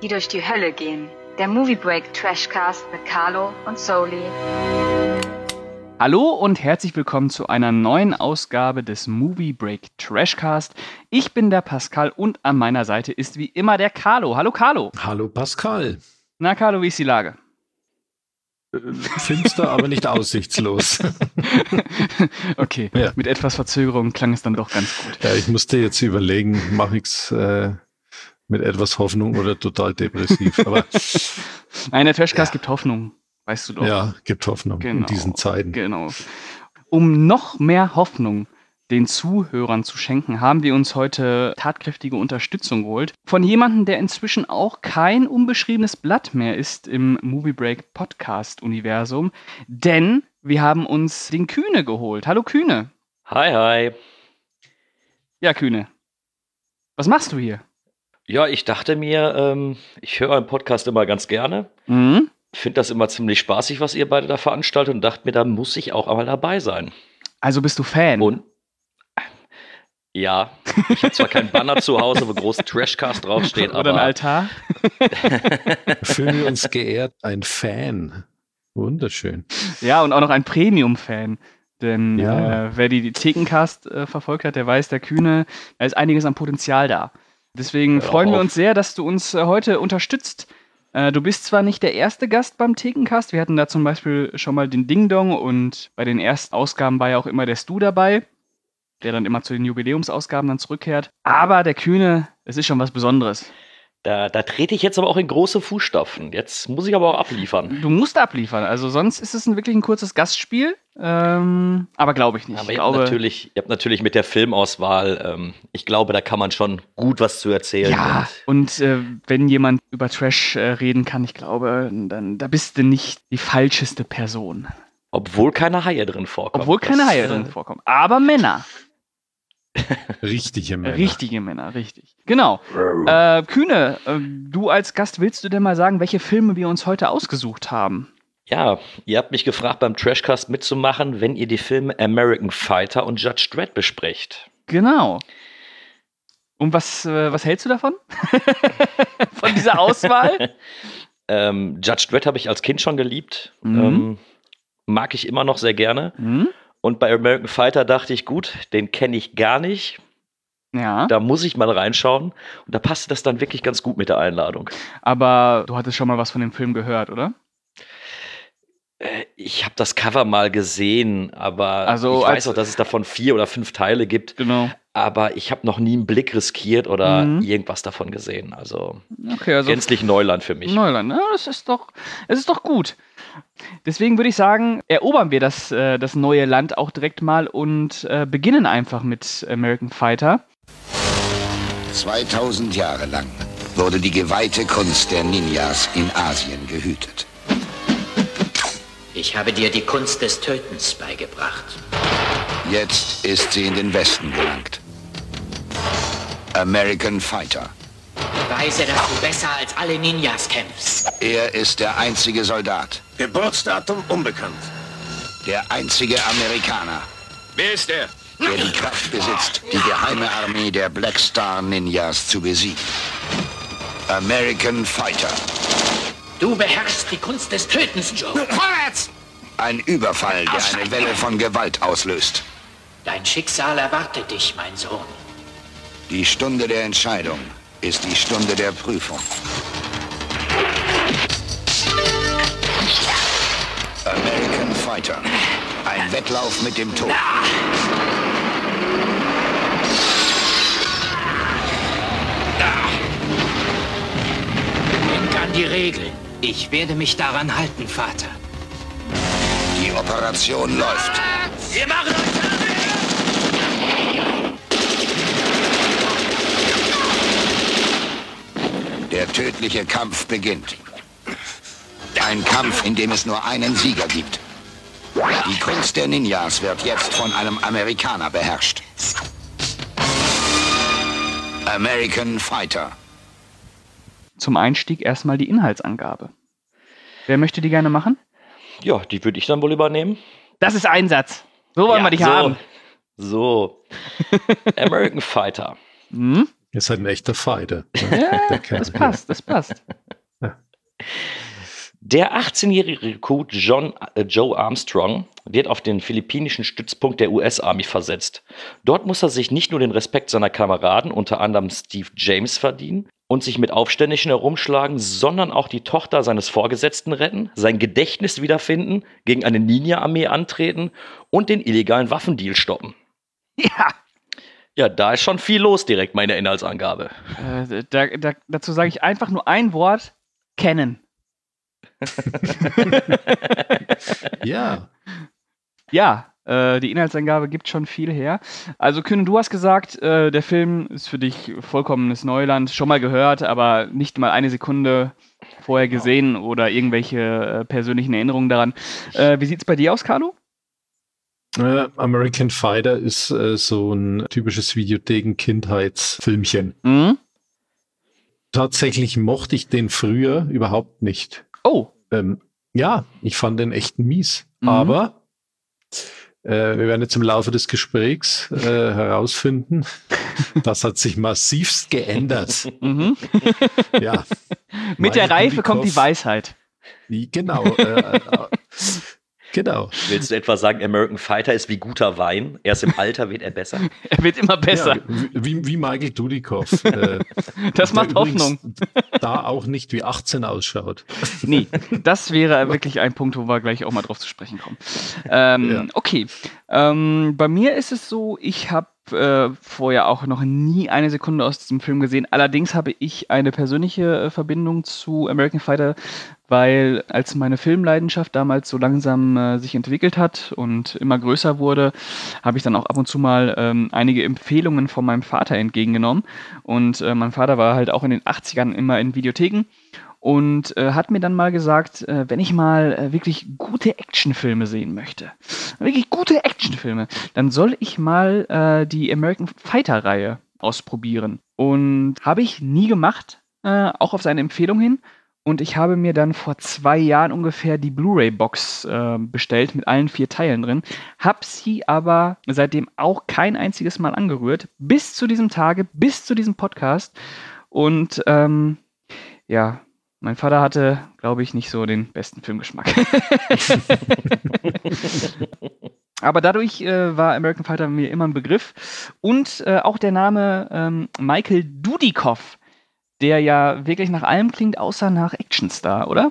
die durch die Hölle gehen. Der Movie Break Trashcast mit Carlo und Soli. Hallo und herzlich willkommen zu einer neuen Ausgabe des Movie Break Trashcast. Ich bin der Pascal und an meiner Seite ist wie immer der Carlo. Hallo Carlo. Hallo Pascal. Na Carlo, wie ist die Lage? Finster, aber nicht aussichtslos. Okay, Ja. Mit etwas Verzögerung klang es dann doch ganz gut. Ja, ich musste jetzt überlegen, mache ich es mit etwas Hoffnung oder total depressiv. Aber Nein, der Trashcast Ja. gibt Hoffnung, weißt du doch. ja, gibt Hoffnung in diesen Zeiten. Genau. Um noch mehr Hoffnung den Zuhörern zu schenken, haben wir uns heute tatkräftige Unterstützung geholt. Von jemandem, der inzwischen auch kein unbeschriebenes Blatt mehr ist im Movie Break Podcast-Universum. Denn wir haben uns den Kühne geholt. Hallo Kühne. Hi, hi. Ja, Kühne. Was machst du hier? Ja, ich dachte mir, ich höre euren Podcast immer ganz gerne. Mhm. Finde das immer ziemlich spaßig, was ihr beide da veranstaltet und dachte mir, da muss ich auch einmal dabei sein. Also bist du Fan? Und ja, ich habe zwar keinen Banner zu Hause, wo groß Trashcast draufsteht, Oder ein aber Altar? Fühlen wir uns geehrt, ein Fan. Wunderschön. Ja, und auch noch ein Premium-Fan. Denn Ja. wer die Thekencast verfolgt hat, der weiß, der Kühne, da ist einiges an Potenzial da. Deswegen Hör freuen wir auf. uns sehr, dass du uns heute unterstützt. Du bist zwar nicht der erste Gast beim Thekencast, wir hatten da zum Beispiel schon mal den Ding Dong und bei den ersten Ausgaben war ja auch immer der Stu dabei, der dann immer zu den Jubiläumsausgaben dann zurückkehrt. Aber der Kühne, es ist schon was Besonderes. da trete ich jetzt aber auch in große Fußstapfen. Jetzt muss ich aber auch abliefern. Du musst abliefern, also sonst ist es wirklich ein kurzes Gastspiel, aber glaube ich nicht. Aber Ich ihr habt, glaube, natürlich mit der Filmauswahl, ich glaube, da kann man schon gut was zu erzählen. ja, und wenn jemand über Trash reden kann, ich glaube, dann da bist du nicht die falscheste Person. Obwohl keine Haie drin vorkommen. Obwohl keine Das, Haie drin vorkommen. Aber Männer. Richtige Männer. Richtige Männer, richtig. Genau. Kühne, du als Gast, willst du denn mal sagen, welche Filme wir uns heute ausgesucht haben? Ja, ihr habt mich gefragt, beim Trashcast mitzumachen, wenn ihr die Filme American Fighter und Judge Dredd besprecht. Genau. Und was hältst du davon? Von dieser Auswahl? Judge Dredd habe ich als Kind schon geliebt. Mhm. Mag ich immer noch sehr gerne. Hm? Und bei American Fighter dachte ich, gut, den kenne ich gar nicht. Ja. Da muss ich mal reinschauen. Und da passte das dann wirklich ganz gut mit der Einladung. Aber du hattest schon mal was von dem Film gehört, oder? Ich habe das Cover mal gesehen, aber Also ich als- weiß auch, dass es davon 4 oder 5 Teile gibt. Genau. Aber ich habe noch nie einen Blick riskiert oder Mhm. irgendwas davon gesehen. Also Okay, also gänzlich Neuland für mich. Neuland, ja, es ist doch gut. Deswegen würde ich sagen, erobern wir das neue Land auch direkt mal und beginnen einfach mit American Fighter. 2000 Jahre lang wurde die geweihte Kunst der Ninjas in Asien gehütet. Ich habe dir die Kunst des Tötens beigebracht. Jetzt ist sie in den Westen gelangt. American Fighter. Beweise, dass du besser als alle Ninjas kämpfst. Er ist der einzige Soldat, Geburtsdatum unbekannt. der einzige Amerikaner, Wer ist er? der die Kraft besitzt, die geheime Armee der Black Star Ninjas zu besiegen. American Fighter. Du beherrschst die Kunst des Tötens, Joe. Vorwärts! Ein Überfall, der eine Welle von Gewalt auslöst. Dein Schicksal erwartet dich, mein Sohn. Die Stunde der Entscheidung ist die Stunde der Prüfung. American Fighter. Ein Wettlauf mit dem Tod. Denk an die Regeln. Ich werde mich daran halten, Vater. Die Operation läuft. Wir machen uns Der tödliche Kampf beginnt. Ein Kampf, in dem es nur einen Sieger gibt. Die Kunst der Ninjas wird jetzt von einem Amerikaner beherrscht. American Fighter. Zum Einstieg erstmal die Inhaltsangabe. Wer möchte die gerne machen? Ja, die würde ich dann wohl übernehmen. Das ist Einsatz. So wollen wir dich haben. So. American Fighter. Hm? Ist halt ein echter Fighter. Ja, das passt. Der 18-jährige Recruit Joe Armstrong wird auf den philippinischen Stützpunkt der US-Army versetzt. Dort muss er sich nicht nur den Respekt seiner Kameraden, unter anderem Steve James, verdienen und sich mit Aufständischen herumschlagen, sondern auch die Tochter seines Vorgesetzten retten, sein Gedächtnis wiederfinden, gegen eine Ninja-Armee antreten und den illegalen Waffendeal stoppen. Ja. Ja, da ist schon viel los direkt, meine Inhaltsangabe. Dazu sage ich einfach nur ein Wort: kennen. Ja. Ja, die Inhaltsangabe gibt schon viel her. Also Kühne, du hast gesagt, der Film ist für dich vollkommenes Neuland, schon mal gehört, aber nicht mal eine Sekunde vorher gesehen oder irgendwelche persönlichen Erinnerungen daran. Wie sieht's bei dir aus, Carlo? American Fighter ist so ein typisches Videotheken-Kindheitsfilmchen. Mhm. Tatsächlich mochte ich den früher überhaupt nicht. Oh. Ja, ich fand den echt mies. Aber wir werden jetzt im Laufe des Gesprächs herausfinden, das hat sich massivst geändert. Mhm. Ja. Mit der Reife kommt die Weisheit. Genau. Genau. Willst du etwa sagen, American Fighter ist wie guter Wein? Erst im Alter wird er besser? Er wird immer besser. Ja, wie Michael Dudikoff. Das macht Hoffnung. Da auch nicht wie 18 ausschaut. Nee, das wäre wirklich ein Punkt, wo wir gleich auch mal drauf zu sprechen kommen. Okay. Bei mir ist es so, ich habe vorher auch noch nie eine Sekunde aus diesem Film gesehen. Allerdings habe ich eine persönliche Verbindung zu American Fighter, weil als meine Filmleidenschaft damals so langsam sich entwickelt hat und immer größer wurde, habe ich dann auch ab und zu mal einige Empfehlungen von meinem Vater entgegengenommen. Und mein Vater war halt auch in den 80ern immer in Videotheken und hat mir dann mal gesagt, wenn ich mal wirklich gute Actionfilme sehen möchte, dann soll ich mal die American Fighter-Reihe ausprobieren. Und habe ich nie gemacht, auch auf seine Empfehlung hin. Und ich habe mir dann vor 2 Jahren ungefähr die Blu-ray-Box bestellt mit allen 4 Teilen drin. Hab sie aber seitdem auch kein einziges Mal angerührt. Bis zu diesem Tage, bis zu diesem Podcast. Und ja, mein Vater hatte, glaube ich, nicht so den besten Filmgeschmack. Aber dadurch war American Fighter mir immer ein Begriff. Und auch der Name Michael Dudikoff, der ja wirklich nach allem klingt, außer nach Actionstar, oder?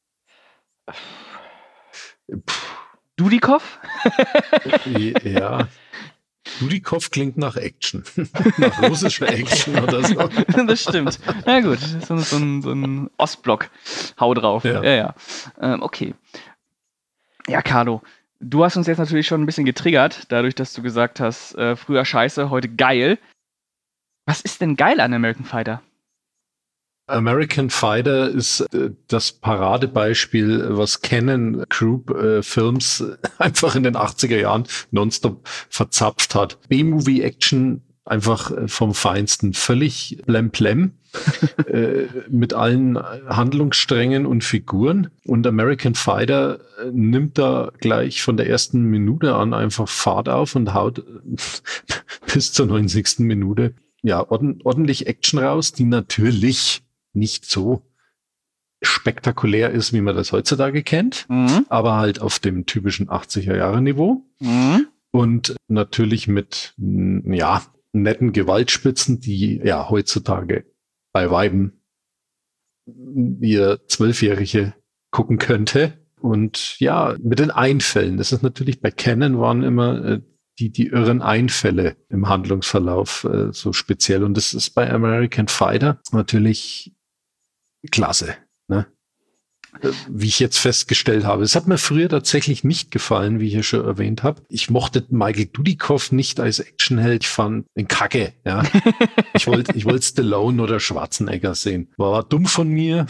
Dudikoff? Ja. Dudikoff klingt nach Action. Nach russischer Action oder so. Das stimmt. Na gut, so ein Ostblock. Hau drauf. Ja. Okay. Ja, Carlo, du hast uns jetzt natürlich schon ein bisschen getriggert, dadurch, dass du gesagt hast, früher scheiße, heute geil. Was ist denn geil an American Fighter? American Fighter ist das Paradebeispiel, was Canon Group Films einfach in den 80er Jahren nonstop verzapft hat. B-Movie-Action einfach vom Feinsten. Völlig blemplem. Mit allen Handlungssträngen und Figuren. Und American Fighter nimmt da gleich von der ersten Minute an einfach Fahrt auf und haut bis zur 90. Minute ordentlich Action raus, die natürlich nicht so spektakulär ist, wie man das heutzutage kennt, aber halt auf dem typischen 80er-Jahre-Niveau und natürlich mit netten Gewaltspitzen, die ja heutzutage bei Weiben ihr 12-Jährige gucken könnte. Und ja, mit den Einfällen, das ist natürlich bei Canon waren immer die irren Einfälle im Handlungsverlauf so speziell. Und das ist bei American Fighter natürlich klasse, ne? Wie ich jetzt festgestellt habe. Es hat mir früher tatsächlich nicht gefallen, wie ich ja schon erwähnt habe. Ich mochte Michael Dudikoff nicht als Actionheld. Ich fand den Kacke, ja. Ich wollte Stallone oder Schwarzenegger sehen. War dumm von mir.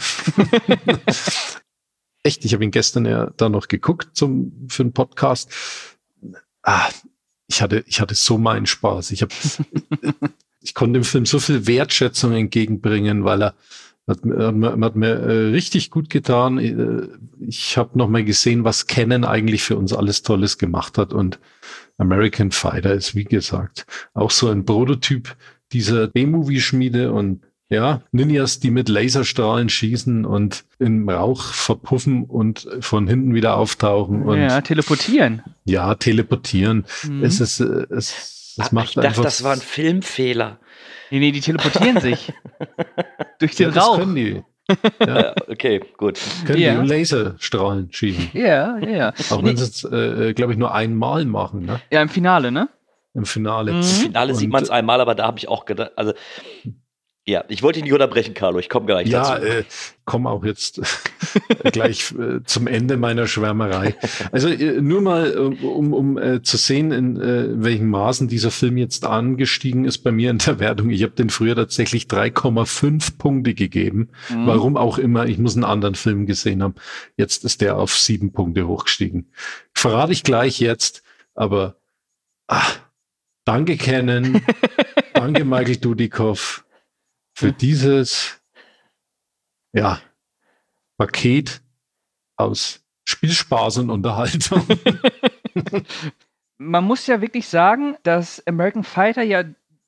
Echt, ich habe ihn gestern ja da noch geguckt für einen Podcast. Ich hatte so meinen Spaß. Ich konnte dem Film so viel Wertschätzung entgegenbringen, weil er hat mir richtig gut getan. Ich habe noch mal gesehen, was Canon eigentlich für uns alles Tolles gemacht hat. Und American Fighter ist, wie gesagt, auch so ein Prototyp dieser B-Movie-Schmiede und ja, Ninjas, die mit Laserstrahlen schießen und im Rauch verpuffen und von hinten wieder auftauchen und Ja, teleportieren. ja, teleportieren. Mhm. Es macht Ich dachte, einfach. das war ein Filmfehler. Nee, die teleportieren sich. Durch den ja, das Rauch. können die. Ja, Okay, gut. können Ja. die und Laserstrahlen schießen. Ja. Auch wenn sie es, glaube ich, nur einmal machen, ne? Ja, im Finale, ne? Im Finale. Mhm. Im Finale sieht Und- man es einmal, aber da habe ich auch gedacht, also ja, ich wollte dich nicht unterbrechen, Carlo, ich komme gleich Ja, dazu. komme auch jetzt gleich zum Ende meiner Schwärmerei. Also nur mal, um zu sehen, in welchen Maßen dieser Film jetzt angestiegen ist bei mir in der Wertung. Ich habe den früher tatsächlich 3,5 Punkte gegeben. Mhm. Warum auch immer, ich muss einen anderen Film gesehen haben. Jetzt ist der auf 7 Punkte hochgestiegen. Verrate ich gleich jetzt, aber danke Canon, danke Michael Dudikoff für dieses Paket aus Spielspaß und Unterhaltung. Man muss ja wirklich sagen, dass American Fighter ja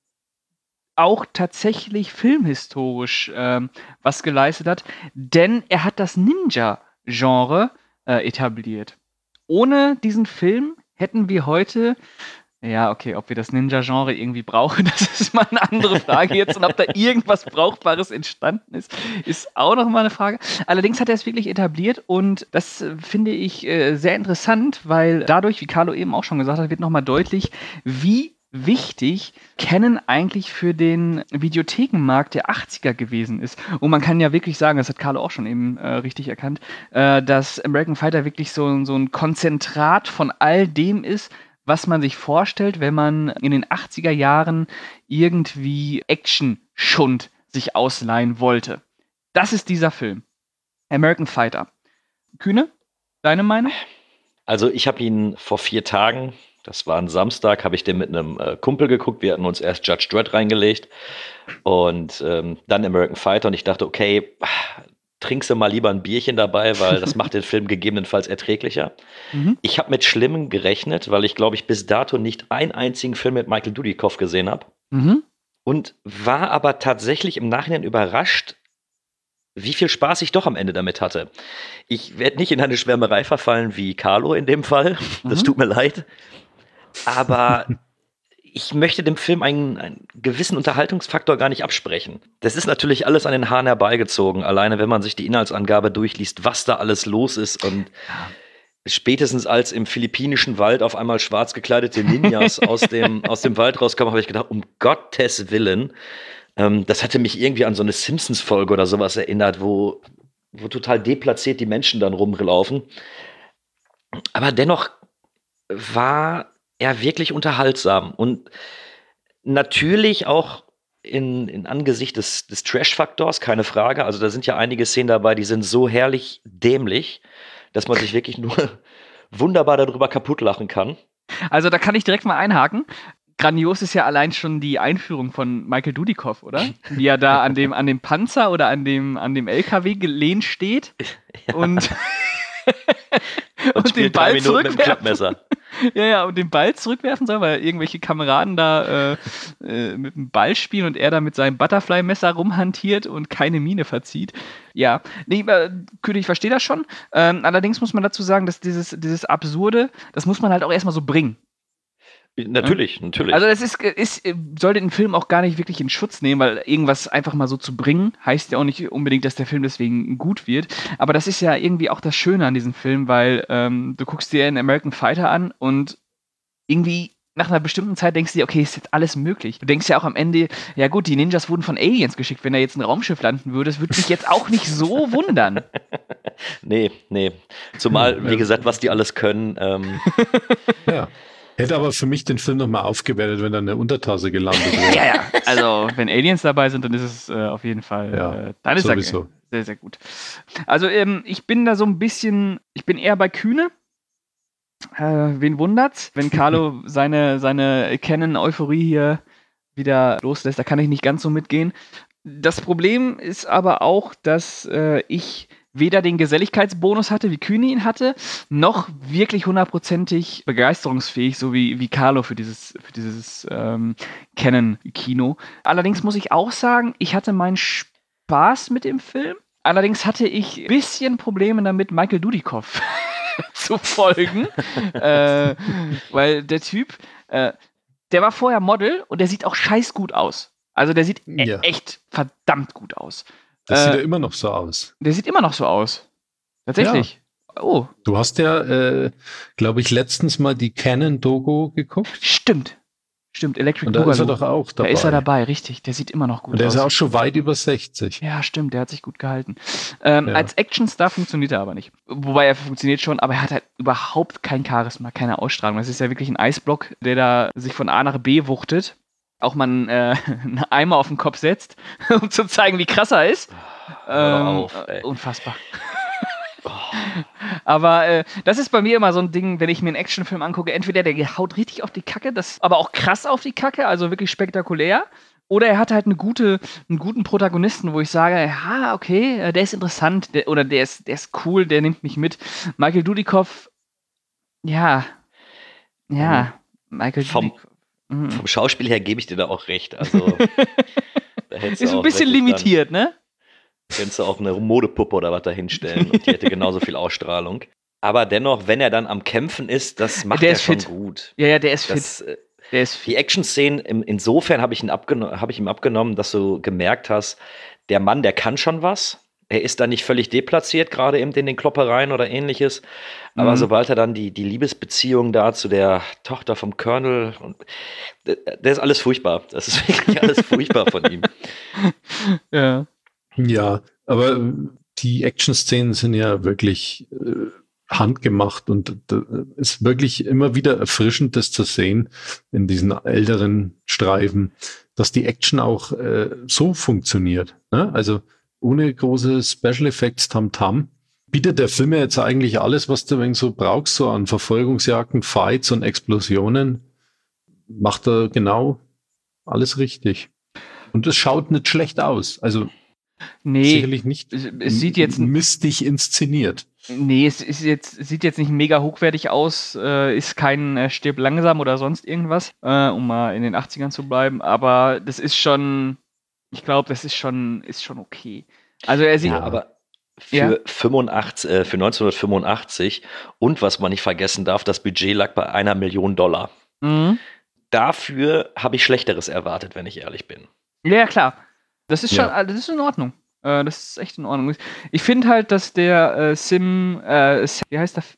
auch tatsächlich filmhistorisch was geleistet hat, denn er hat das Ninja-Genre etabliert. Ohne diesen Film hätten wir heute, ja, okay, ob wir das Ninja-Genre irgendwie brauchen, das ist mal eine andere Frage jetzt. Und ob da irgendwas Brauchbares entstanden ist auch noch mal eine Frage. Allerdings hat er es wirklich etabliert und das finde ich sehr interessant, weil dadurch, wie Carlo eben auch schon gesagt hat, wird noch mal deutlich, wie wichtig Canon eigentlich für den Videothekenmarkt der 80er gewesen ist. Und man kann ja wirklich sagen, das hat Carlo auch schon eben richtig erkannt, dass American Fighter wirklich so ein Konzentrat von all dem ist, was man sich vorstellt, wenn man in den 80er Jahren irgendwie Action-Schund sich ausleihen wollte. Das ist dieser Film. American Fighter. Kühne, deine Meinung? Also ich habe ihn vor 4 Tagen, das war ein Samstag, habe ich den mit einem Kumpel geguckt. Wir hatten uns erst Judge Dredd reingelegt und dann American Fighter und ich dachte, okay, trinkst du mal lieber ein Bierchen dabei, weil das macht den Film gegebenenfalls erträglicher. Mhm. Ich habe mit Schlimmem gerechnet, weil ich, glaube ich, bis dato nicht einen einzigen Film mit Michael Dudikoff gesehen habe. Mhm. Und war aber tatsächlich im Nachhinein überrascht, wie viel Spaß ich doch am Ende damit hatte. Ich werde nicht in eine Schwärmerei verfallen wie Carlo in dem Fall. Das tut mir leid. Aber ich möchte dem Film einen gewissen Unterhaltungsfaktor gar nicht absprechen. Das ist natürlich alles an den Haaren herbeigezogen, alleine wenn man sich die Inhaltsangabe durchliest, was da alles los ist und spätestens als im philippinischen Wald auf einmal schwarz gekleidete Ninjas aus dem Wald rauskommen, habe ich gedacht, um Gottes Willen, das hatte mich irgendwie an so eine Simpsons-Folge oder sowas erinnert, wo total deplatziert die Menschen dann rumlaufen. Aber dennoch war er wirklich unterhaltsam und natürlich auch in Angesicht des Trash-Faktors, keine Frage. Also da sind ja einige Szenen dabei, die sind so herrlich dämlich, dass man sich wirklich nur wunderbar darüber kaputt lachen kann. Also da kann ich direkt mal einhaken. Grandios ist ja allein schon die Einführung von Michael Dudikoff, oder? Wie er da an dem Panzer oder an dem LKW gelehnt steht und den spielt 3 Ball Minuten mit dem zurückwerfen. Klappmesser. Ja, und den Ball zurückwerfen soll, weil irgendwelche Kameraden da mit dem Ball spielen und er da mit seinem Butterfly-Messer rumhantiert und keine Miene verzieht. Ja, nee, König, ich verstehe das schon. Allerdings muss man dazu sagen, dass dieses Absurde, das muss man halt auch erstmal so bringen. Natürlich. Also das soll den Film auch gar nicht wirklich in Schutz nehmen, weil irgendwas einfach mal so zu bringen, heißt ja auch nicht unbedingt, dass der Film deswegen gut wird. Aber das ist ja irgendwie auch das Schöne an diesem Film, weil du guckst dir einen American Fighter an und irgendwie nach einer bestimmten Zeit denkst du dir, okay, ist jetzt alles möglich. Du denkst ja auch am Ende, ja gut, die Ninjas wurden von Aliens geschickt. Wenn da jetzt ein Raumschiff landen würde, das würde mich jetzt auch nicht so wundern. Nee. Zumal, wie gesagt, was die alles können. Ja. Hätte aber für mich den Film nochmal aufgewertet, wenn da eine Untertasse gelandet wäre. Ja. Also, wenn Aliens dabei sind, dann ist es auf jeden Fall, dann ist sowieso. er sehr, sehr gut. Also, ich bin da so ein bisschen, ich bin eher bei Kühne. Wen wundert's? Wenn Carlo seine Canon-Euphorie hier wieder loslässt, da kann ich nicht ganz so mitgehen. Das Problem ist aber auch, dass ich weder den Geselligkeitsbonus hatte, wie Kühne ihn hatte, noch wirklich hundertprozentig begeisterungsfähig, so wie Carlo für dieses Canon-Kino. Allerdings muss ich auch sagen, ich hatte meinen Spaß mit dem Film. Allerdings hatte ich ein bisschen Probleme damit, Michael Dudikoff zu folgen, weil der Typ, der war vorher Model und der sieht auch scheiß gut aus. Also der sieht echt verdammt gut aus. Das sieht ja immer noch so aus. Der sieht immer noch so aus. Tatsächlich. Ja. Oh. Du hast ja, glaube ich, letztens mal die Canon-Doku geguckt. Stimmt, Electric Und da Boogaloo. ist er doch auch dabei. Da ist er dabei, richtig. Der sieht immer noch gut aus. Und der ist ja auch schon weit über 60. Ja, stimmt, der hat sich gut gehalten. Als Actionstar funktioniert er aber nicht. Wobei er funktioniert schon, aber er hat halt überhaupt kein Charisma, keine Ausstrahlung. Das ist ja wirklich ein Eisblock, der da sich von A nach B wuchtet. Auch mal einen Eimer auf den Kopf setzt, um zu zeigen, wie krass er ist. Unfassbar. Aber das ist bei mir immer so ein Ding, wenn ich mir einen Actionfilm angucke, entweder der haut richtig auf die Kacke, aber auch krass auf die Kacke, also wirklich spektakulär, oder er hat halt einen guten Protagonisten, wo ich sage, ja, okay, der ist interessant, der ist cool, der nimmt mich mit. Michael Dudikoff, Michael Dudikoff. Vom Schauspiel her gebe ich dir da auch recht. Also, da ist ein bisschen limitiert, ne? Könntest du auch eine Modepuppe oder was da hinstellen und die hätte genauso viel Ausstrahlung. Aber dennoch, wenn er dann am Kämpfen ist, das macht er schon gut. Ja, der ist fit. Die Action-Szenen, insofern habe ich ihm abgenommen, dass du gemerkt hast, der Mann, der kann schon was. Er ist da nicht völlig deplatziert, gerade eben in den Kloppereien oder ähnliches. Aber sobald er dann die Liebesbeziehung da zu der Tochter vom Colonel, der ist alles furchtbar. Das ist wirklich alles furchtbar von ihm. Ja. Ja, aber die Action-Szenen sind ja wirklich handgemacht und ist wirklich immer wieder erfrischend, das zu sehen in diesen älteren Streifen, dass die Action auch so funktioniert. Ne? Also ohne große Special Effects Tamtam bietet der Film ja jetzt eigentlich alles, was du wenn so brauchst, so an Verfolgungsjagden, Fights und Explosionen, macht er genau alles richtig. Und es schaut nicht schlecht aus. Also sicherlich nicht es sieht jetzt mistig inszeniert. Nee, sieht jetzt nicht mega hochwertig aus, ist kein Stirb langsam oder sonst irgendwas, um mal in den 80ern zu bleiben, aber das ist schon, ich glaube, das ist schon okay. Also er sieht... Ja, aber für 1985 und was man nicht vergessen darf, das Budget lag bei $1 Million. Mhm. Dafür habe ich Schlechteres erwartet, wenn ich ehrlich bin. Ja, klar. Das ist schon, das ist in Ordnung. Das ist echt in Ordnung. Ich finde halt, dass der wie heißt der?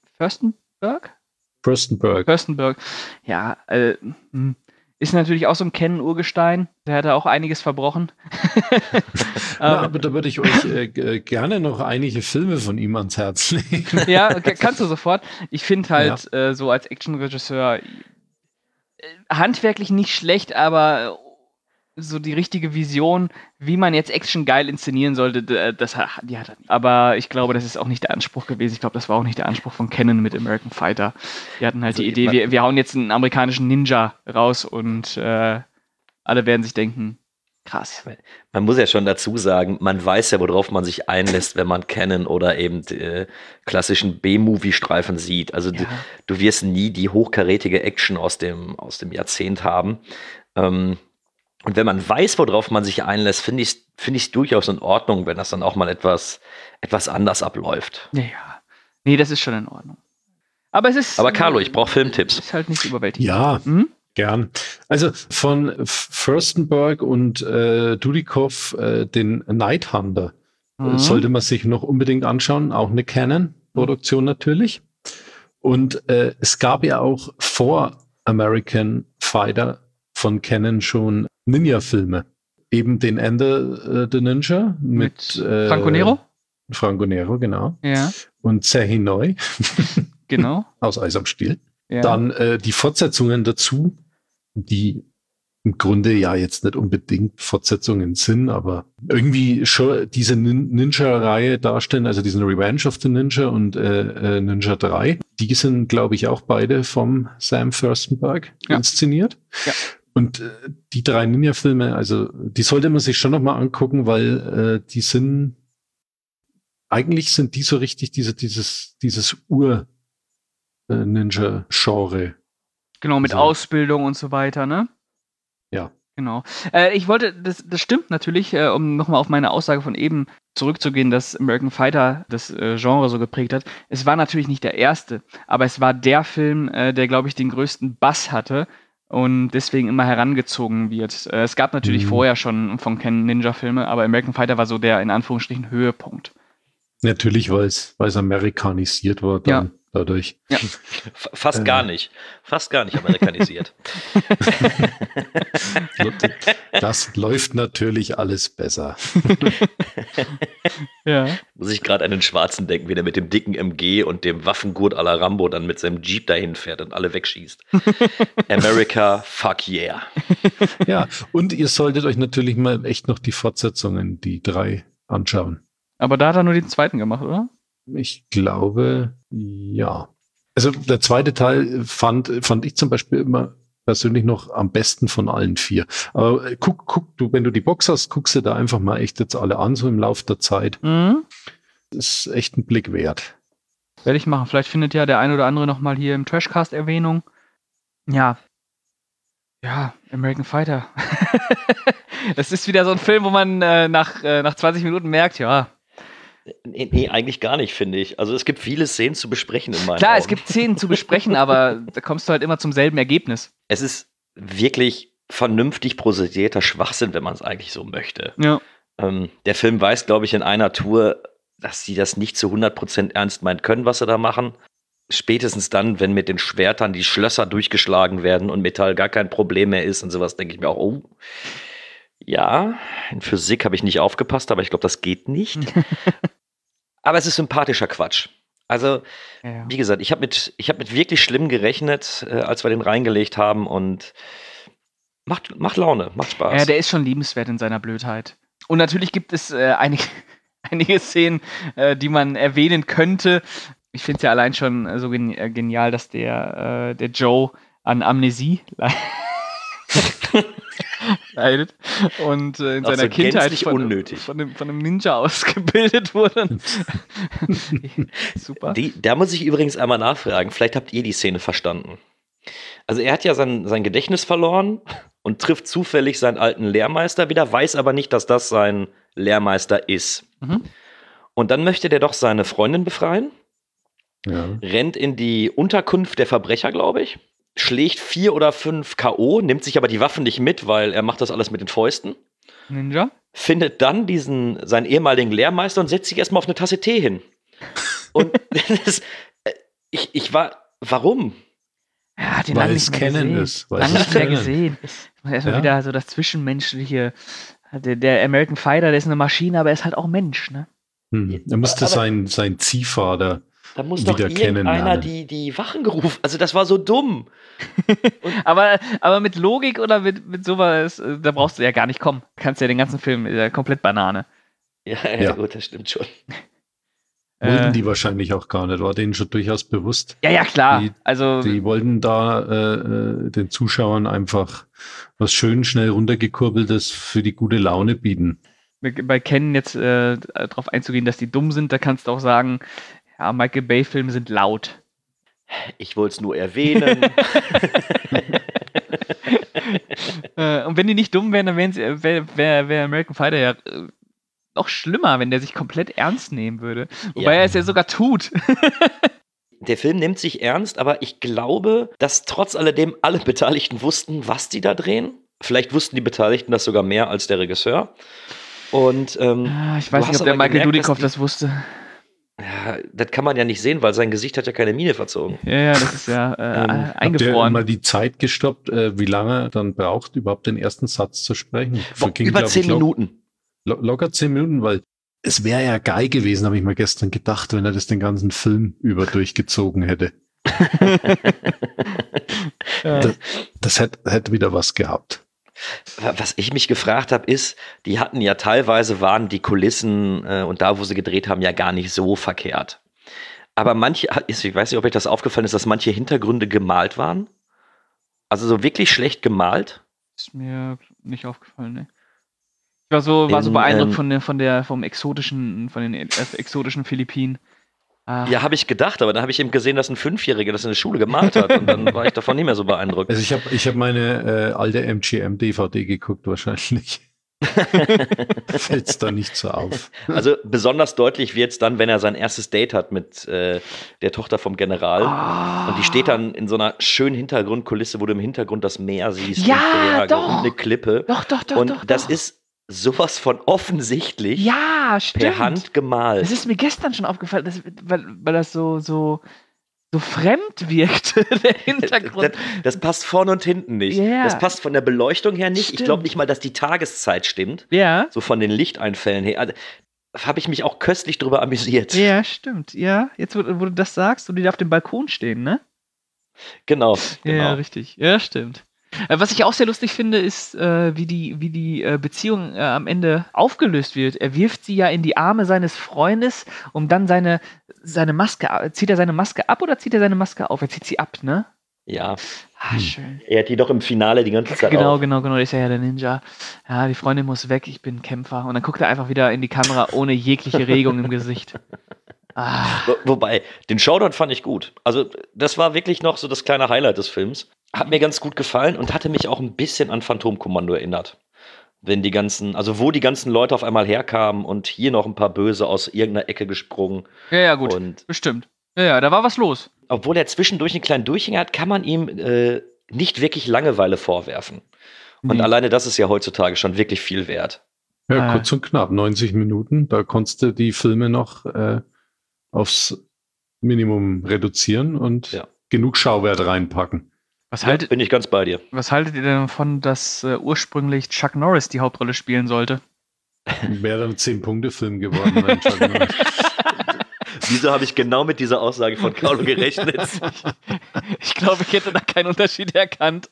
Furstenberg. Ja, ist natürlich auch so ein Canon-Urgestein. Der hat auch einiges verbrochen. Aber da würde ich euch gerne noch einige Filme von ihm ans Herz legen. Ja, kannst du sofort. Ich finde halt so als Actionregisseur handwerklich nicht schlecht, aber so die richtige Vision, wie man jetzt Action geil inszenieren sollte, die hat er nicht. Aber ich glaube, das ist auch nicht der Anspruch gewesen. Ich glaube, das war auch nicht der Anspruch von Canon mit American Fighter. Die hatten halt die Idee, wir hauen jetzt einen amerikanischen Ninja raus und alle werden sich denken, krass. Man muss ja schon dazu sagen, man weiß ja, worauf man sich einlässt, wenn man Canon oder eben klassischen B-Movie-Streifen sieht. Also du wirst nie die hochkarätige Action aus dem Jahrzehnt haben. Und wenn man weiß, worauf man sich einlässt, finde ich es durchaus in Ordnung, wenn das dann auch mal etwas anders abläuft. Ja. Nee, das ist schon in Ordnung. Aber Carlo, ich brauche Filmtipps. Ist halt nicht überwältigend. Ja, gern. Also von Furstenberg und Dudikoff, den Night Hunter, sollte man sich noch unbedingt anschauen. Auch eine Canon-Produktion natürlich. Und es gab ja auch vor American Fighter von Canon schon Ninja-Filme. Eben den Ende the Ninja mit Franco Nero? Franco Nero, genau. Ja. Und Serhi Neu. Genau. Aus Eis am Stiel. Ja. Dann die Fortsetzungen dazu, die im Grunde ja jetzt nicht unbedingt Fortsetzungen sind, aber irgendwie schon diese Ninja-Reihe darstellen, also diesen Revenge of the Ninja und Ninja 3. Die sind, glaube ich, auch beide vom Sam Furstenberg inszeniert. Ja. Und die 3 Ninja-Filme, also die sollte man sich schon nochmal angucken, weil die sind eigentlich sind die so richtig dieses Ur-Ninja-Genre. Genau, mit So. Ausbildung und so weiter, ne? Ja. Genau. Ich wollte, das stimmt natürlich, um nochmal auf meine Aussage von eben zurückzugehen, dass American Fighter das Genre so geprägt hat. Es war natürlich nicht der erste, aber es war der Film, der, glaube ich, den größten Bass hatte und deswegen immer herangezogen wird. Es gab natürlich vorher schon von Ken Ninja-Filme, aber American Fighter war so der, in Anführungsstrichen, Höhepunkt. Natürlich, weil es amerikanisiert war dann dadurch. Ja. Fast gar nicht amerikanisiert. Das läuft natürlich alles besser. Ja. Muss ich gerade an den Schwarzen denken, wie der mit dem dicken MG und dem Waffengurt à la Rambo dann mit seinem Jeep dahin fährt und alle wegschießt. America, fuck yeah. Ja, und ihr solltet euch natürlich mal echt noch die Fortsetzungen, die 3, anschauen. Aber da hat er nur den zweiten gemacht, oder? Ich glaube, ja. Also der zweite Teil fand ich zum Beispiel immer persönlich noch am besten von allen 4. Aber guck du, wenn du die Box hast, guckst du da einfach mal echt jetzt alle an, so im Laufe der Zeit. Mhm. Das ist echt ein Blick wert. Werde ich machen. Vielleicht findet ja der ein oder andere nochmal hier im Trashcast Erwähnung. Ja. Ja, American Fighter. Das ist wieder so ein Film, wo man nach 20 Minuten merkt, ja. Nee, eigentlich gar nicht, finde ich. Also es gibt viele Szenen zu besprechen in meinen Klar, Augen. es gibt Szenen zu besprechen, aber da kommst du halt immer zum selben Ergebnis. Es ist wirklich vernünftig prozedierter Schwachsinn, wenn man es eigentlich so möchte. Ja. Der Film weiß, glaube ich, in einer Tour, dass sie das nicht zu 100% ernst meinen können, was sie da machen. Spätestens dann, wenn mit den Schwertern die Schlösser durchgeschlagen werden und Metall gar kein Problem mehr ist und sowas, denke ich mir auch, oh, ja, in Physik habe ich nicht aufgepasst, aber ich glaube, das geht nicht. Aber es ist sympathischer Quatsch. Also, Ja. wie gesagt, ich hab mit wirklich schlimm gerechnet, als wir den reingelegt haben und macht Laune, macht Spaß. Ja, der ist schon liebenswert in seiner Blödheit. Und natürlich gibt es einige Szenen, die man erwähnen könnte. Ich finde es ja allein schon so genial, dass der Joe an Amnesie leidet und in Auch seiner so Kindheit gänzlich unnötig. von einem Ninja ausgebildet wurde. Super. Da muss ich übrigens einmal nachfragen. Vielleicht habt ihr die Szene verstanden. Also er hat ja sein Gedächtnis verloren und trifft zufällig seinen alten Lehrmeister wieder, weiß aber nicht, dass das sein Lehrmeister ist. Mhm. Und dann möchte der doch seine Freundin befreien, rennt in die Unterkunft der Verbrecher, glaube ich, schlägt 4 oder 5 K.O., nimmt sich aber die Waffen nicht mit, weil er macht das alles mit den Fäusten. Ninja? Findet dann seinen ehemaligen Lehrmeister und setzt sich erstmal auf eine Tasse Tee hin. Und warum? Ja, den Weil lange es nicht mehr Canon gesehen. ist, weil Lange es nicht mehr Canon. gesehen. Erstmal Ja. wieder so das Zwischenmenschliche. Der American Fighter, der ist eine Maschine, aber er ist halt auch Mensch, ne? Er musste Aber- sein Ziehvater Da muss doch wieder irgendeiner kennenlernen. die Wachen gerufen. Also das war so dumm. Aber mit Logik oder mit sowas, da brauchst du ja gar nicht kommen. Kannst ja den ganzen Film, ist ja komplett Banane. Ja, gut, das stimmt schon. Wollten die wahrscheinlich auch gar nicht, war denen schon durchaus bewusst. Ja, klar. Die- Die wollten da den Zuschauern einfach was schön schnell runtergekurbeltes für die gute Laune bieten. bei Ken jetzt darauf einzugehen, dass die dumm sind, da kannst du auch sagen, ja, Michael Bay-Filme sind laut. Ich wollte es nur erwähnen. Und wenn die nicht dumm wären, dann wäre American Fighter ja noch schlimmer, wenn der sich komplett ernst nehmen würde. Wobei Ja. er es ja sogar tut. Der Film nimmt sich ernst, aber ich glaube, dass trotz alledem alle Beteiligten wussten, was die da drehen. Vielleicht wussten die Beteiligten das sogar mehr als der Regisseur. Und Ich weiß nicht, ob der Michael Dudikoff das wusste. Ja, das kann man ja nicht sehen, weil sein Gesicht hat ja keine Miene verzogen. Ja, das ist ja Habt ihr eingefroren. mal die Zeit gestoppt, wie lange er dann braucht, überhaupt den ersten Satz zu sprechen? Verging, Über glaub 10 ich, Minuten. Locker 10 Minuten, weil es wäre ja geil gewesen, habe ich mal gestern gedacht, wenn er das den ganzen Film über durchgezogen hätte. Das hätte wieder was gehabt. Was ich mich gefragt habe, ist, die hatten ja teilweise, waren die Kulissen und da, wo sie gedreht haben, ja gar nicht so verkehrt. Aber ich weiß nicht, ob euch das aufgefallen ist, dass manche Hintergründe gemalt waren. Also so wirklich schlecht gemalt. Ist mir nicht aufgefallen, ne? war so beeindruckt In, von den exotischen Philippinen. Ja, habe ich gedacht, aber dann habe ich eben gesehen, dass ein Fünfjähriger das in der Schule gemalt hat und dann war ich davon nicht mehr so beeindruckt. Also ich hab meine alte MGM-DVD geguckt wahrscheinlich. Fällt's da nicht so auf. Also besonders deutlich wird's dann, wenn er sein erstes Date hat mit der Tochter vom General. Und die steht dann in so einer schönen Hintergrundkulisse, wo du im Hintergrund das Meer siehst. Ja, und Berge doch. und eine Klippe. Doch. Und das ist sowas von offensichtlich Ja, stimmt. per Hand gemalt. Das ist mir gestern schon aufgefallen, weil das so fremd wirkte, der Hintergrund. Das passt vorne und hinten nicht. Ja. Das passt von der Beleuchtung her nicht. Stimmt. Ich glaube nicht mal, dass die Tageszeit stimmt. Ja. So von den Lichteinfällen her. Also, habe ich mich auch köstlich drüber amüsiert. Ja, stimmt. Ja, jetzt, wo du das sagst und die da auf dem Balkon stehen, ne? Genau. Ja, richtig. Ja, stimmt. Was ich auch sehr lustig finde, ist, wie die Beziehung am Ende aufgelöst wird. Er wirft sie ja in die Arme seines Freundes, um dann seine Maske, zieht er seine Maske ab oder zieht er seine Maske auf? Er zieht sie ab, ne? Ja. Schön. Er hat die doch im Finale die ganze Zeit Genau, auf. der ist ja der Ninja. Ja, die Freundin muss weg, ich bin Kämpfer. Und dann guckt er einfach wieder in die Kamera ohne jegliche Regung im Gesicht. Wobei, den Showdown fand ich gut. Also, das war wirklich noch so das kleine Highlight des Films. Hat mir ganz gut gefallen und hatte mich auch ein bisschen an Phantomkommando erinnert. Wo die ganzen Leute auf einmal herkamen und hier noch ein paar Böse aus irgendeiner Ecke gesprungen. Ja, gut. Und Bestimmt. Ja, da war was los. obwohl er zwischendurch einen kleinen Durchhänger hat, kann man ihm nicht wirklich Langeweile vorwerfen. Und alleine das ist ja heutzutage schon wirklich viel wert. Ja, kurz und knapp, 90 Minuten. Da konntest du die Filme noch aufs Minimum reduzieren und genug Schauwert reinpacken. Bin ich ganz bei dir. Was haltet ihr denn davon, dass ursprünglich Chuck Norris die Hauptrolle spielen sollte? Wäre dann ein 10-Punkte-Film geworden. Mein Chuck Norris. Wieso habe ich genau mit dieser Aussage von Carlo gerechnet? Ich glaube, ich hätte da keinen Unterschied erkannt.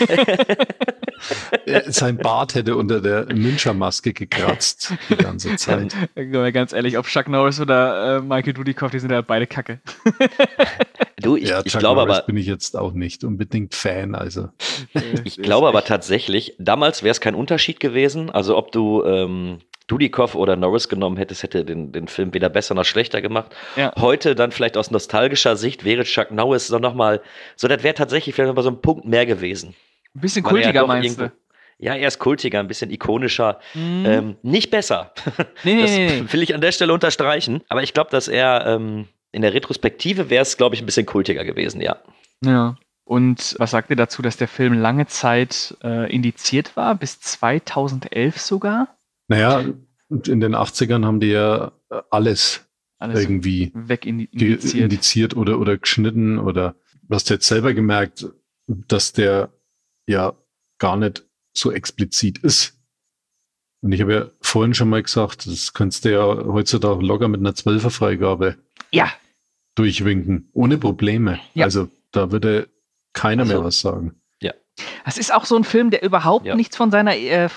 Sein Bart hätte unter der Ninja-Maske gekratzt die ganze Zeit. Ganz ehrlich, ob Chuck Norris oder Michael Dudikoff, die sind ja beide Kacke. Du, ich glaube aber, bin ich jetzt auch nicht unbedingt Fan. Also. Ich glaube aber tatsächlich, damals wäre es kein Unterschied gewesen. Also ob du Dudikoff oder Norris genommen hättest, hätte den Film weder besser noch schlechter gemacht. Ja. Heute dann vielleicht aus nostalgischer Sicht wäre Chuck Norris so nochmal, das wäre tatsächlich vielleicht nochmal so ein Punkt mehr gewesen. Ein bisschen kultiger meinst du? Ja, er ist kultiger, ein bisschen ikonischer. Nicht besser. Nee. Will ich an der Stelle unterstreichen. Aber ich glaube, dass er in der Retrospektive wäre es, glaube ich, ein bisschen kultiger gewesen, ja. Ja. Und was sagt ihr dazu, dass der Film lange Zeit indiziert war, bis 2011 sogar? Naja, in den 80ern haben die ja alles irgendwie indiziert oder geschnitten oder du hast jetzt selber gemerkt, dass der ja gar nicht so explizit ist. Und ich habe ja vorhin schon mal gesagt, das könntest du ja heutzutage locker mit einer 12er-Freigabe durchwinken, ohne Probleme. Ja. Also da würde keiner mehr was sagen. Ja. Es ist auch so ein Film, der überhaupt nichts von seiner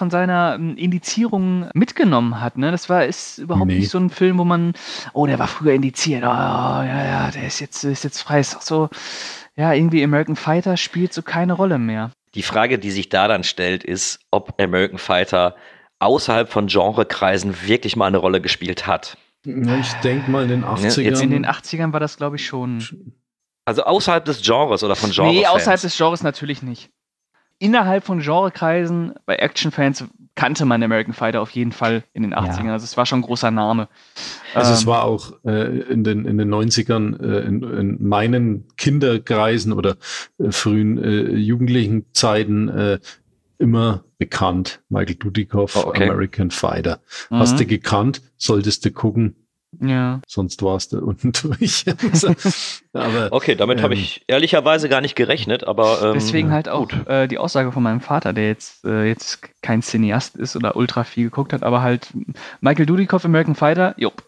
Indizierung mitgenommen hat. Ne? Das ist überhaupt nicht so ein Film, wo man, der war früher indiziert, der ist jetzt frei. Ist auch so, irgendwie American Fighter spielt so keine Rolle mehr. Die Frage, die sich da dann stellt, ist, ob American Fighter außerhalb von Genrekreisen wirklich mal eine Rolle gespielt hat. Ja, ich denke mal in den 80ern. In den 80ern war das, glaube ich, schon. Also außerhalb des Genres oder von Genrefans? Nee, außerhalb des Genres natürlich nicht. Innerhalb von Genrekreisen, bei Actionfans, kannte man American Fighter auf jeden Fall in den 80ern. Also es war schon ein großer Name. Also es war auch in den 90ern in meinen Kinderkreisen oder frühen jugendlichen Zeiten immer bekannt. Michael Dudikoff, American Fighter. Hast du gekannt, solltest du gucken. Ja. Sonst warst du unten durch. Aber, okay, damit habe ich ehrlicherweise gar nicht gerechnet, aber deswegen halt auch die Aussage von meinem Vater, der jetzt kein Cineast ist oder ultra viel geguckt hat, aber halt Michael Dudikoff, American Fighter, jupp.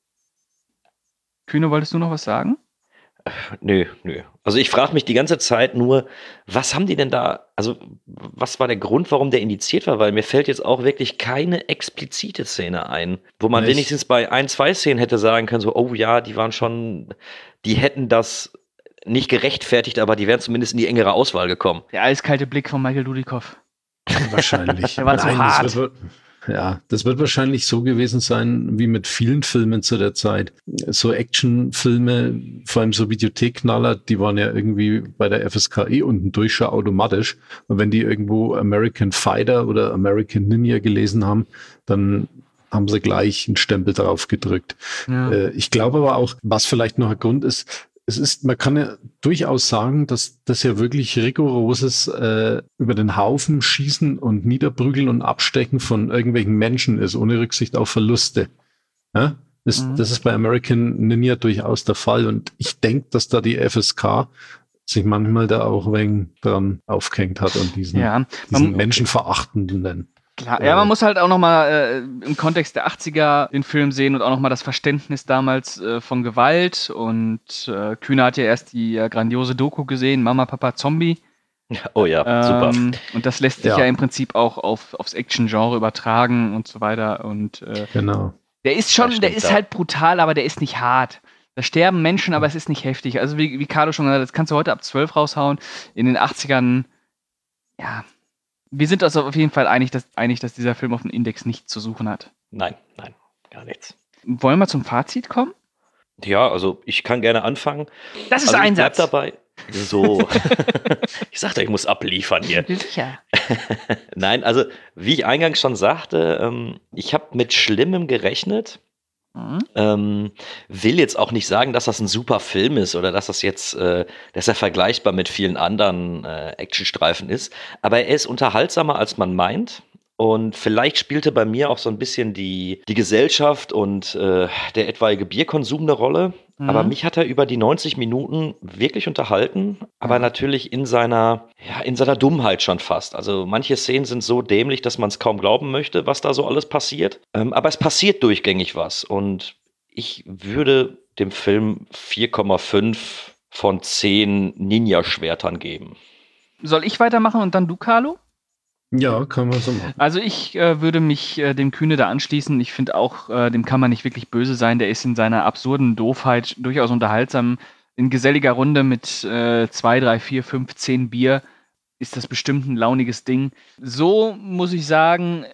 Kühne, wolltest du noch was sagen? Nö. Also ich frage mich die ganze Zeit nur, was haben die denn da, also was war der Grund, warum der indiziert war? Weil mir fällt jetzt auch wirklich keine explizite Szene ein, wo man wenigstens bei 1-2 Szenen hätte sagen können, so, die hätten das nicht gerechtfertigt, aber die wären zumindest in die engere Auswahl gekommen. Der eiskalte Blick von Michael Dudikoff. Wahrscheinlich. Der war so hart. Ja, das wird wahrscheinlich so gewesen sein, wie mit vielen Filmen zu der Zeit. So Actionfilme, vor allem so Videothek-Knaller, die waren ja irgendwie bei der FSK unten durch schon automatisch. Und wenn die irgendwo American Fighter oder American Ninja gelesen haben, dann haben sie gleich einen Stempel drauf gedrückt. Ja. Ich glaube aber auch, was vielleicht noch ein Grund ist, man kann ja durchaus sagen, dass das ja wirklich rigoroses über den Haufen schießen und niederprügeln und abstechen von irgendwelchen Menschen ist, ohne Rücksicht auf Verluste. Ja? Das ist bei American Ninja durchaus der Fall. Und ich denke, dass da die FSK sich manchmal da auch ein wenig dran aufgehängt hat und diesen menschenverachtenden. Klar, ja, man muss halt auch nochmal im Kontext der 80er den Film sehen und auch nochmal das Verständnis damals von Gewalt. Und Kühne hat ja erst die grandiose Doku gesehen, Mama, Papa, Zombie. Oh ja, super. Und das lässt sich ja im Prinzip auch aufs Action-Genre übertragen und so weiter. Und genau. Der ist halt brutal, aber der ist nicht hart. Da sterben Menschen, aber es ist nicht heftig. Also wie Carlo schon gesagt hat, das kannst du heute ab 12 raushauen. In den 80ern, ja... Wir sind uns auf jeden Fall einig, dass dieser Film auf dem Index nichts zu suchen hat. Nein, gar nichts. Wollen wir zum Fazit kommen? Ja, also ich kann gerne anfangen. Das ist ein Satz. Bleib dabei. So. Ich sagte, ich muss abliefern hier. Sicher. Nein, also wie ich eingangs schon sagte, ich habe mit Schlimmem gerechnet. Will jetzt auch nicht sagen, dass das ein super Film ist oder dass das jetzt, dass er vergleichbar mit vielen anderen Actionstreifen ist, aber er ist unterhaltsamer, als man meint. Und vielleicht spielte bei mir auch so ein bisschen die Gesellschaft und der etwaige Bierkonsum eine Rolle. Aber mich hat er über die 90 Minuten wirklich unterhalten, aber natürlich in seiner Dummheit schon fast. Also manche Szenen sind so dämlich, dass man es kaum glauben möchte, was da so alles passiert. Aber es passiert durchgängig was. Und ich würde dem Film 4,5 von 10 Ninja-Schwertern geben. Soll ich weitermachen und dann du, Carlo? Ja, kann man so machen. Also ich würde mich dem Kühne da anschließen. Ich finde auch, dem kann man nicht wirklich böse sein. Der ist in seiner absurden Doofheit durchaus unterhaltsam. In geselliger Runde mit 2, 3, 4, 5, 10 Bier ist das bestimmt ein launiges Ding. So muss ich sagen,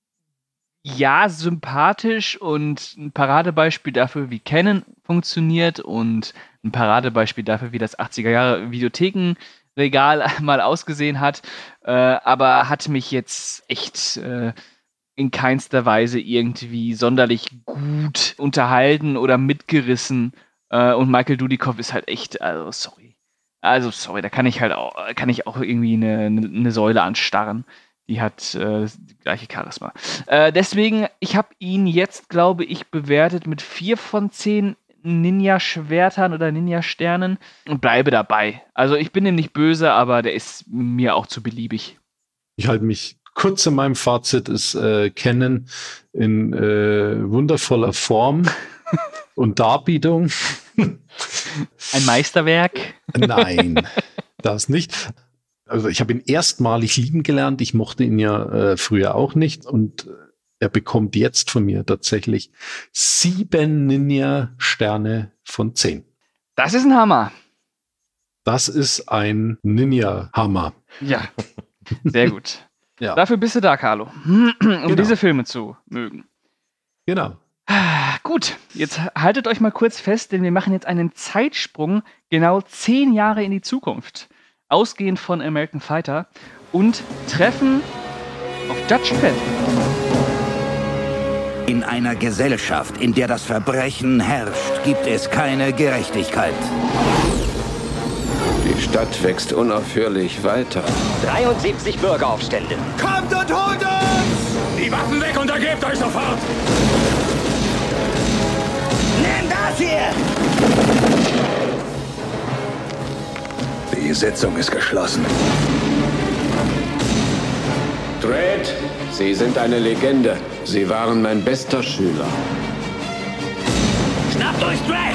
ja, sympathisch und ein Paradebeispiel dafür, wie Canon funktioniert und ein Paradebeispiel dafür, wie das 80er Jahre Videothekenregal mal ausgesehen hat, aber hat mich jetzt echt in keinster Weise irgendwie sonderlich gut unterhalten oder mitgerissen. Und Michael Dudikoff ist halt echt, sorry, da kann ich auch irgendwie eine Säule anstarren. Die hat die gleiche Charisma. Deswegen, ich habe ihn jetzt, glaube ich, bewertet mit 4 von 10 Ninja-Schwertern oder Ninja-Sternen und bleibe dabei. Also ich bin ihm nicht böse, aber der ist mir auch zu beliebig. Ich halte mich kurz in meinem Fazit, ist Canon in wundervoller Form und Darbietung. Ein Meisterwerk? Nein, das nicht. Also ich habe ihn erstmalig lieben gelernt. Ich mochte ihn ja früher auch nicht und er bekommt jetzt von mir tatsächlich 7 Ninja-Sterne von 10. Das ist ein Hammer. Das ist ein Ninja-Hammer. Ja, sehr gut. Ja. Dafür bist du da, Carlo, um diese Filme zu mögen. Genau. Gut, jetzt haltet euch mal kurz fest, denn wir machen jetzt einen Zeitsprung genau 10 Jahre in die Zukunft, ausgehend von American Fighter, und treffen auf Judge Dredd. In einer Gesellschaft, in der das Verbrechen herrscht, gibt es keine Gerechtigkeit. Die Stadt wächst unaufhörlich weiter. 73 Bürgeraufstände. Kommt und holt uns! Die Waffen weg und ergebt euch sofort! Nimm das hier! Die Sitzung ist geschlossen. Dredd, Sie sind eine Legende. Sie waren mein bester Schüler. Schnappt euch Dredd!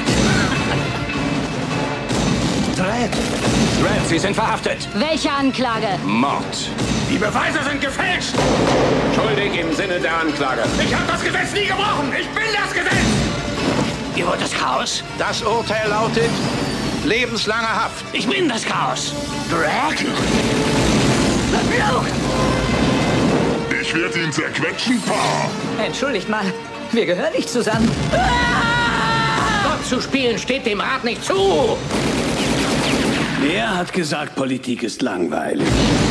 Dredd, Sie sind verhaftet. Welche Anklage? Mord. Die Beweise sind gefälscht. Schuldig im Sinne der Anklage. Ich habe das Gesetz nie gebrochen. Ich bin das Gesetz. Ihr wollt das Chaos? Das Urteil lautet lebenslange Haft. Ich bin das Chaos. Dredd? Ich werde ein Zerquetschen-Paar. Entschuldigt mal, wir gehören nicht zusammen. Gott zu spielen steht dem Rat nicht zu. Wer hat gesagt, Politik ist langweilig?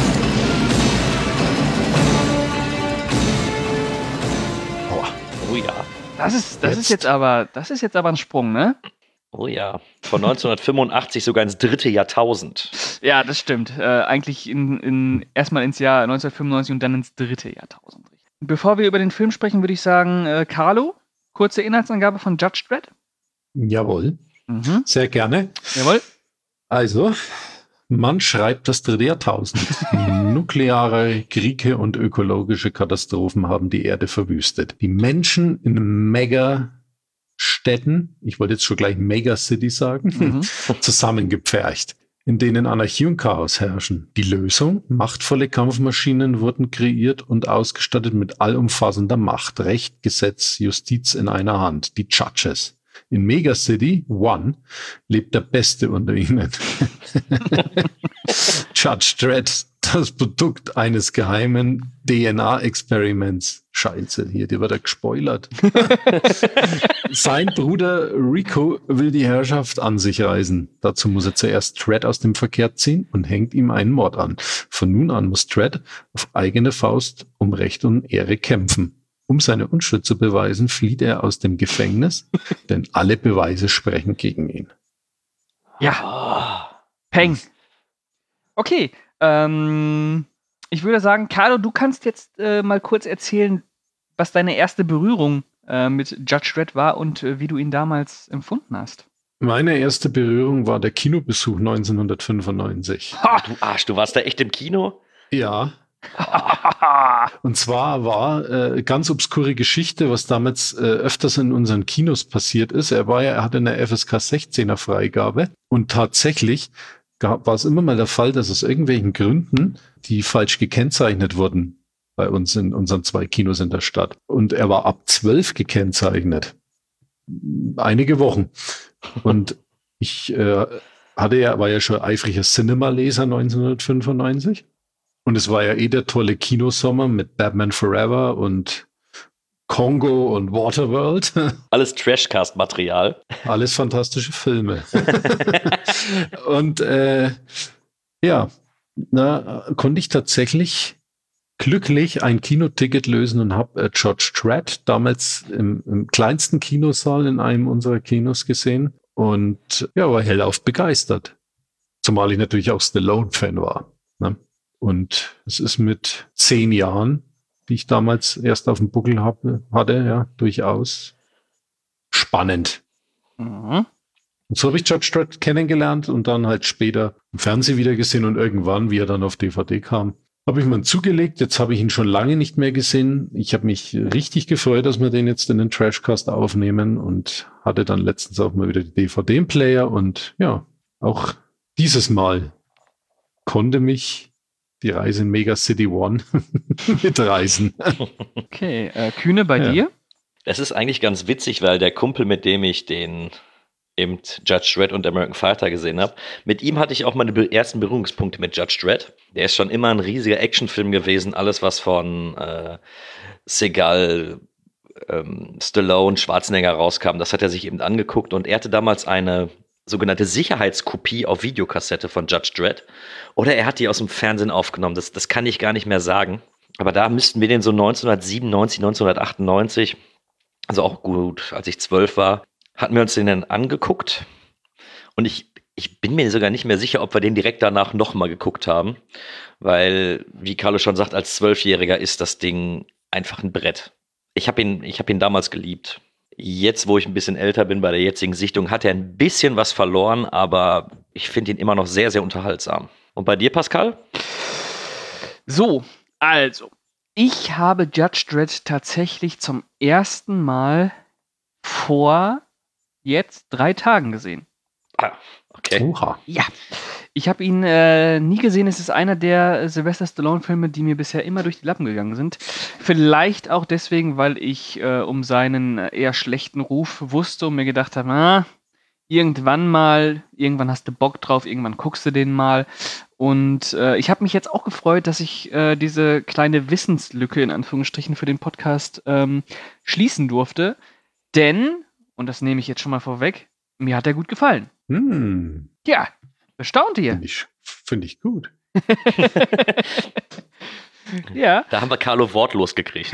Oh ja. Das ist jetzt aber ein Sprung, ne? Oh ja. Von 1985 sogar ins 3. Jahrtausend. Ja, das stimmt. Eigentlich erstmal ins Jahr 1995 und dann ins 3. Jahrtausend. Bevor wir über den Film sprechen, würde ich sagen, Carlo, kurze Inhaltsangabe von Judge Dredd. Jawohl. Sehr gerne. Jawohl. Also, man schreibt das 3. Jahrtausend. Nukleare Kriege und ökologische Katastrophen haben die Erde verwüstet. Die Menschen in Megastädten, ich wollte jetzt schon gleich Megacity sagen, zusammengepfercht, in denen Anarchie und Chaos herrschen. Die Lösung? Machtvolle Kampfmaschinen wurden kreiert und ausgestattet mit allumfassender Macht. Recht, Gesetz, Justiz in einer Hand. Die Judges. In Megacity One lebt der Beste unter ihnen. Judge Dredd, das Produkt eines geheimen DNA-Experiments. Scheiße, hier, dir wird er gespoilert. Sein Bruder Rico will die Herrschaft an sich reißen. Dazu muss er zuerst Dredd aus dem Verkehr ziehen und hängt ihm einen Mord an. Von nun an muss Dredd auf eigene Faust um Recht und Ehre kämpfen. Um seine Unschuld zu beweisen, flieht er aus dem Gefängnis, denn alle Beweise sprechen gegen ihn. Ja. Peng. Okay. Ich würde sagen, Carlo, du kannst jetzt mal kurz erzählen, was deine erste Berührung mit Judge Dredd war und wie du ihn damals empfunden hast. Meine erste Berührung war der Kinobesuch 1995. Du Arsch, du warst da echt im Kino? Ja. Und zwar war ganz obskure Geschichte, was damals öfters in unseren Kinos passiert ist. Er hatte eine FSK 16er Freigabe und tatsächlich war es immer mal der Fall, dass aus irgendwelchen Gründen die falsch gekennzeichnet wurden bei uns in unseren 2 Kinos in der Stadt. Und er war ab 12 gekennzeichnet. Einige Wochen. Und ich war ja schon eifriger Cinema-Leser 1995. Und es war ja der tolle Kinosommer mit Batman Forever und Kongo und Waterworld. Alles Trashcast-Material. Alles fantastische Filme. Und konnte ich tatsächlich glücklich ein Kinoticket lösen und habe Judge Dredd damals im kleinsten Kinosaal in einem unserer Kinos gesehen und war hellauf begeistert. Zumal ich natürlich auch Stallone-Fan war. Ne? Und es ist mit 10 Jahren, die ich damals erst auf dem Buckel hatte, durchaus spannend. Und so habe ich Judge Dredd kennengelernt und dann halt später im Fernsehen wieder gesehen und irgendwann, wie er dann auf DVD kam, habe ich mir ihn zugelegt. Jetzt habe ich ihn schon lange nicht mehr gesehen. Ich habe mich richtig gefreut, dass wir den jetzt in den Trashcast aufnehmen und hatte dann letztens auch mal wieder die DVD im Player und auch dieses Mal konnte mich die Reise in Mega City One mitreißen. Okay, Kühne, bei dir? Das ist eigentlich ganz witzig, weil der Kumpel, mit dem ich den eben Judge Dredd und American Fighter gesehen habe, mit ihm hatte ich auch meine ersten Berührungspunkte mit Judge Dredd. Der ist schon immer ein riesiger Actionfilm gewesen, alles was von Seagal, Stallone, Schwarzenegger rauskam, das hat er sich eben angeguckt und er hatte damals eine sogenannte Sicherheitskopie auf Videokassette von Judge Dredd. Oder er hat die aus dem Fernsehen aufgenommen. Das kann ich gar nicht mehr sagen. Aber da müssten wir den so 1997, 1998, also auch gut, als ich 12 war, hatten wir uns den dann angeguckt. Und ich bin mir sogar nicht mehr sicher, ob wir den direkt danach nochmal geguckt haben. Weil, wie Carlo schon sagt, als 12-Jähriger ist das Ding einfach ein Brett. Ich hab ihn damals geliebt. Jetzt, wo ich ein bisschen älter bin, bei der jetzigen Sichtung, hat er ein bisschen was verloren, aber ich finde ihn immer noch sehr, sehr unterhaltsam. Und bei dir, Pascal? So, also, ich habe Judge Dredd tatsächlich zum ersten Mal vor jetzt 3 Tagen gesehen. Ah, okay. Oha. Ja. Ich habe ihn nie gesehen. Es ist einer der Sylvester Stallone-Filme, die mir bisher immer durch die Lappen gegangen sind. Vielleicht auch deswegen, weil ich um seinen eher schlechten Ruf wusste und mir gedacht habe, irgendwann hast du Bock drauf, irgendwann guckst du den mal. Und ich habe mich jetzt auch gefreut, dass ich diese kleine Wissenslücke in Anführungsstrichen für den Podcast schließen durfte. Denn, und das nehme ich jetzt schon mal vorweg, mir hat er gut gefallen. Ja, bestaunt ihr. Finde ich gut. Ja. Da haben wir Carlo wortlos gekriegt.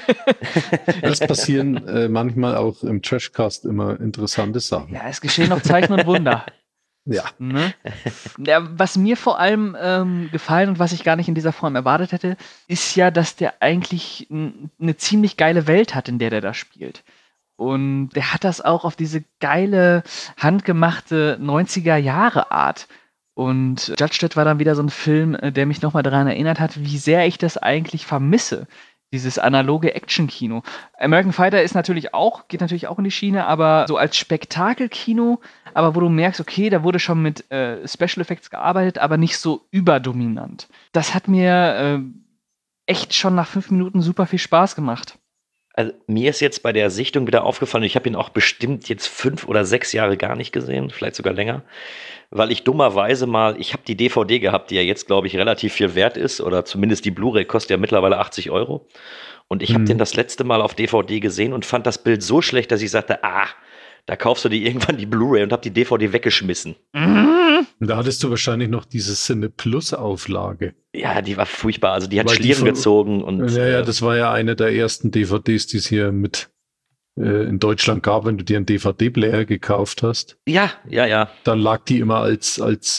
Das passieren manchmal auch im Trashcast immer interessante Sachen. Ja, es geschehen noch Zeichen und Wunder. Ja. Ne? Ja, was mir vor allem gefallen und was ich gar nicht in dieser Form erwartet hätte, ist ja, dass der eigentlich eine ziemlich geile Welt hat, in der da spielt. Und der hat das auch auf diese geile, handgemachte 90er-Jahre-Art. Und Judge Dredd war dann wieder so ein Film, der mich nochmal daran erinnert hat, wie sehr ich das eigentlich vermisse. Dieses analoge Action-Kino. American Fighter geht natürlich auch in die Schiene, aber so als Spektakelkino, aber wo du merkst, okay, da wurde schon mit Special Effects gearbeitet, aber nicht so überdominant. Das hat mir echt schon nach 5 Minuten super viel Spaß gemacht. Also mir ist jetzt bei der Sichtung wieder aufgefallen, ich habe ihn auch bestimmt jetzt 5 oder 6 Jahre gar nicht gesehen, vielleicht sogar länger, weil ich dummerweise ich habe die DVD gehabt, die ja jetzt, glaube ich, relativ viel wert ist, oder zumindest die Blu-ray kostet ja mittlerweile 80 €. Und ich habe den das letzte Mal auf DVD gesehen und fand das Bild so schlecht, dass ich sagte, da kaufst du dir irgendwann die Blu-ray, und habe die DVD weggeschmissen. Und da hattest du wahrscheinlich noch diese Cine Plus Auflage. Ja, die war furchtbar. Also die hat Schlieren gezogen. Und ja, das war ja eine der ersten DVDs, die es hier mit in Deutschland gab, wenn du dir einen DVD-Player gekauft hast. Ja. Dann lag die immer als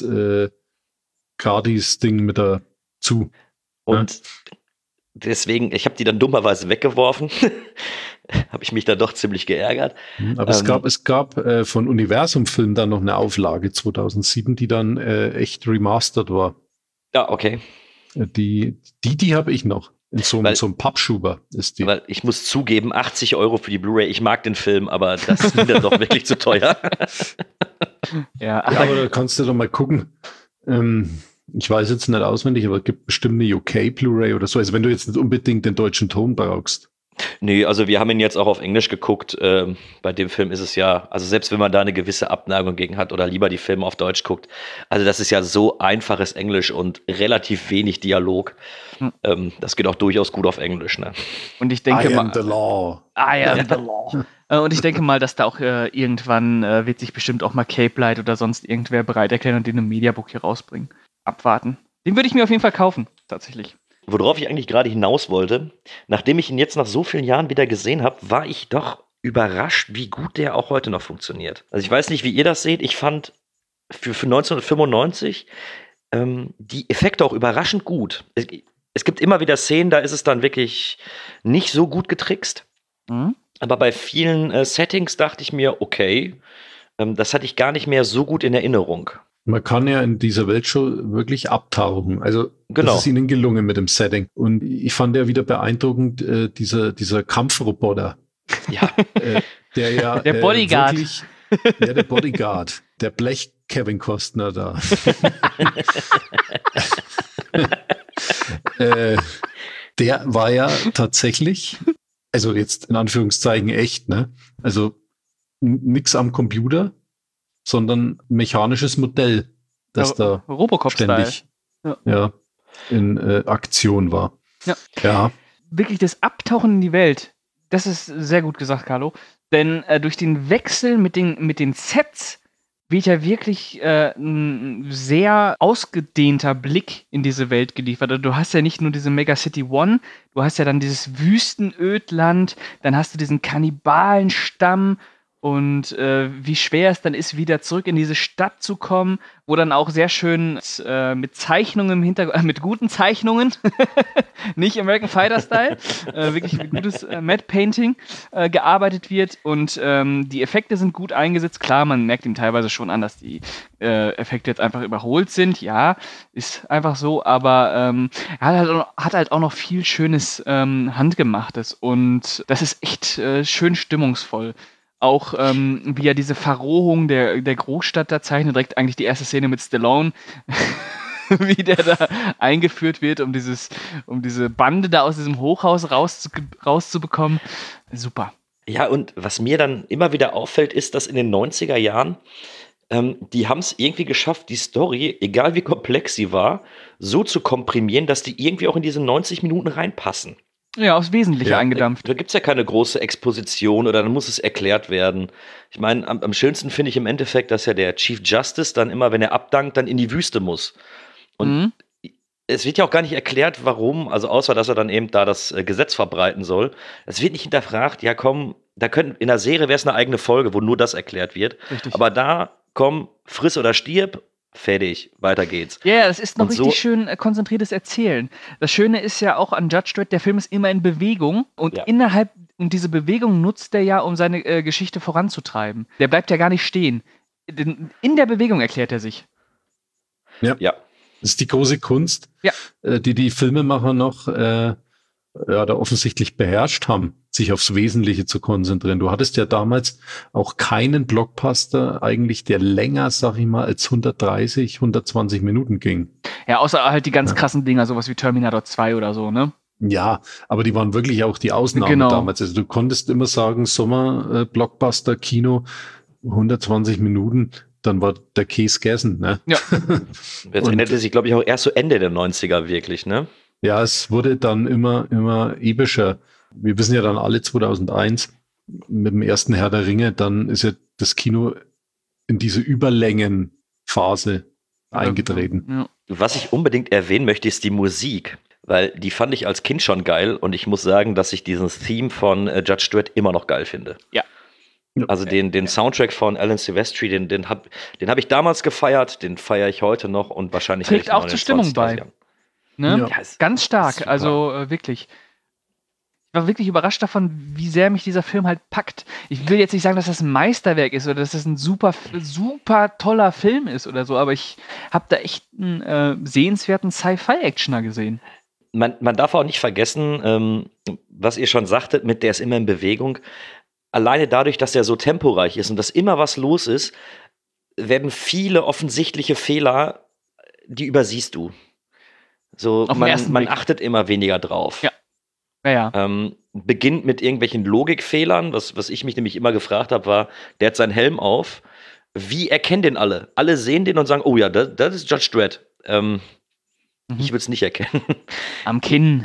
Gratis-Ding mit dazu. Und deswegen, ich habe die dann dummerweise weggeworfen. Habe ich mich dann doch ziemlich geärgert. Aber es gab von Universum Film dann noch eine Auflage 2007, die dann echt remastered war. Ja, okay. Die habe ich noch. In so einem Pappschuber ist die. Weil ich muss zugeben, 80 € für die Blu-ray. Ich mag den Film, aber das ist mir dann doch wirklich zu teuer. Ja, aber da kannst du doch mal gucken. Ich weiß jetzt nicht auswendig, aber es gibt bestimmt eine UK Blu-ray oder so. Also wenn du jetzt nicht unbedingt den deutschen Ton brauchst. Nee, also wir haben ihn jetzt auch auf Englisch geguckt. Bei dem Film ist es ja, also selbst wenn man da eine gewisse Abneigung gegen hat oder lieber die Filme auf Deutsch guckt, also das ist ja so einfaches Englisch und relativ wenig Dialog. Das geht auch durchaus gut auf Englisch, ne? Und ich denke I am the law. I am the law. Und ich denke mal, dass da auch irgendwann wird sich bestimmt auch mal Cape Light oder sonst irgendwer bereit erklären und den im Mediabook hier rausbringen. Abwarten. Den würde ich mir auf jeden Fall kaufen, tatsächlich. Worauf ich eigentlich gerade hinaus wollte, nachdem ich ihn jetzt nach so vielen Jahren wieder gesehen habe, war ich doch überrascht, wie gut der auch heute noch funktioniert. Also ich weiß nicht, wie ihr das seht. Ich fand für 1995 die Effekte auch überraschend gut. Es gibt immer wieder Szenen, da ist es dann wirklich nicht so gut getrickst. Aber bei vielen Settings dachte ich mir, okay, das hatte ich gar nicht mehr so gut in Erinnerung. Man kann ja in dieser Welt schon wirklich abtauchen. Also genau. Das ist ihnen gelungen mit dem Setting. Und ich fand ja wieder beeindruckend, dieser Kampfroboter. Ja. Der Bodyguard. Wirklich, der Bodyguard. Der Blech Kevin Costner da. Der war ja tatsächlich, also jetzt in Anführungszeichen echt, ne? Also nix am Computer, sondern mechanisches Modell, das da ständig in Aktion war. Ja. Wirklich das Abtauchen in die Welt, das ist sehr gut gesagt, Carlo. Denn durch den Wechsel mit den Sets wird ja wirklich ein sehr ausgedehnter Blick in diese Welt geliefert. Du hast ja nicht nur diese Mega City One, du hast ja dann dieses Wüstenödland, dann hast du diesen Kannibalenstamm. Und wie schwer es dann ist, wieder zurück in diese Stadt zu kommen, wo dann auch sehr schön mit Zeichnungen im Hintergrund, mit guten Zeichnungen, nicht American Fighter Style, wirklich mit gutes Matte Painting gearbeitet wird. Und die Effekte sind gut eingesetzt. Klar, man merkt ihm teilweise schon an, dass die Effekte jetzt einfach überholt sind. Ja, ist einfach so. Aber er hat halt auch noch viel schönes Handgemachtes. Und das ist echt schön stimmungsvoll. Auch wie er diese Verrohung der Großstadt da zeichnet, direkt eigentlich die erste Szene mit Stallone, wie der da eingeführt wird, um diese Bande da aus diesem Hochhaus rauszubekommen. Super. Ja, und was mir dann immer wieder auffällt, ist, dass in den 90er Jahren Die haben es irgendwie geschafft, die Story, egal wie komplex sie war, so zu komprimieren, dass die irgendwie auch in diese 90 Minuten reinpassen. Ja, aufs Wesentliche eingedampft. Da gibt es ja keine große Exposition oder dann muss es erklärt werden. Ich meine, am schönsten finde ich im Endeffekt, dass ja der Chief Justice dann immer, wenn er abdankt, dann in die Wüste muss. Und es wird ja auch gar nicht erklärt, warum, also außer, dass er dann eben da das Gesetz verbreiten soll. Es wird nicht hinterfragt, ja komm, in der Serie wäre es eine eigene Folge, wo nur das erklärt wird. Richtig. Aber da, komm, friss oder stirb, fertig, weiter geht's. Ja, das ist noch Und richtig schön konzentriertes Erzählen. Das Schöne ist ja auch an Judge Dredd, der Film ist immer in Bewegung und und diese Bewegung nutzt er ja, um seine Geschichte voranzutreiben. Der bleibt ja gar nicht stehen. In der Bewegung erklärt er sich. Ja. Das ist die große Kunst, die Filmemacher noch da offensichtlich beherrscht haben, sich aufs Wesentliche zu konzentrieren. Du hattest ja damals auch keinen Blockbuster eigentlich, der länger, sag ich mal, als 130, 120 Minuten ging. Ja, außer halt die ganz krassen Dinger, sowas wie Terminator 2 oder so, ne? Ja, aber die waren wirklich auch die Ausnahmen damals. Also du konntest immer sagen, Sommer, Blockbuster, Kino, 120 Minuten, dann war der Käse gegessen, ne? Ja. Jetzt änderte sich, glaube ich, auch erst so Ende der 90er wirklich, ne? Ja, es wurde dann immer epischer. Wir wissen ja dann alle 2001 mit dem ersten Herr der Ringe, dann ist ja das Kino in diese Überlängenphase eingetreten. Ja. Was ich unbedingt erwähnen möchte, ist die Musik, weil die fand ich als Kind schon geil und ich muss sagen, dass ich dieses Theme von Judge Dredd immer noch geil finde. Ja. Also den Soundtrack von Alan Silvestri, den hab ich damals gefeiert, den feiere ich heute noch und wahrscheinlich trägt auch zur Stimmung bei. Ne? Ja. Ganz stark, also wirklich. Ich war wirklich überrascht davon, wie sehr mich dieser Film halt packt. Ich will jetzt nicht sagen, dass das ein Meisterwerk ist oder dass das ein super toller Film ist oder so, aber ich habe da echt einen sehenswerten Sci-Fi-Actioner gesehen. Man darf auch nicht vergessen, was ihr schon sagtet, mit der ist immer in Bewegung. Alleine dadurch, dass der so temporeich ist und dass immer was los ist, werden viele offensichtliche Fehler, die übersiehst du. So, man achtet immer weniger drauf. Ja. Beginnt mit irgendwelchen Logikfehlern, was ich mich nämlich immer gefragt habe, war, der hat seinen Helm auf. Wie erkennen den alle? Alle sehen den und sagen, oh ja, das ist Judge Dredd. Ich würde es nicht erkennen. Am Kinn.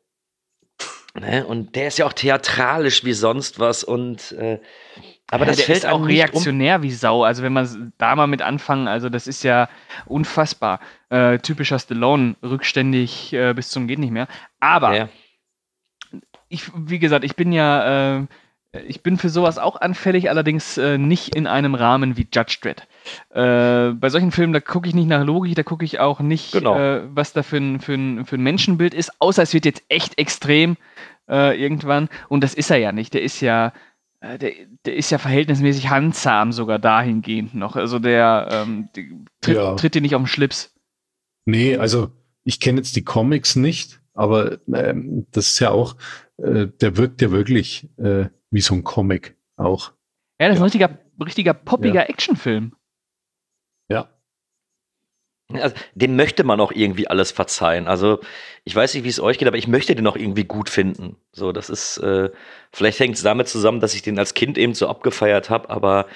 Ne? Und der ist ja auch theatralisch wie sonst was und aber das der fällt ist auch reaktionär wie Sau. Also wenn man da mal mit anfangen, also das ist ja unfassbar. Typischer Stallone, rückständig bis zum geht nicht mehr. Aber wie gesagt, ich bin für sowas auch anfällig, allerdings nicht in einem Rahmen wie Judge Dredd. Bei solchen Filmen, da gucke ich nicht nach Logik, da gucke ich auch nicht, was da für ein Menschenbild ist, außer es wird jetzt echt extrem irgendwann. Und das ist er ja nicht. Der ist ja verhältnismäßig handzahm sogar dahingehend noch. Also der tritt dir nicht auf den Schlips. Nee, also ich kenne jetzt die Comics nicht, aber das ist ja auch, der wirkt ja wirklich wie so ein Comic auch. Ja, das ist ein richtiger poppiger Actionfilm. Ja. Also, dem möchte man auch irgendwie alles verzeihen. Also, ich weiß nicht, wie es euch geht, aber ich möchte den auch irgendwie gut finden. So, das ist, vielleicht hängt es damit zusammen, dass ich den als Kind eben so abgefeiert habe, aber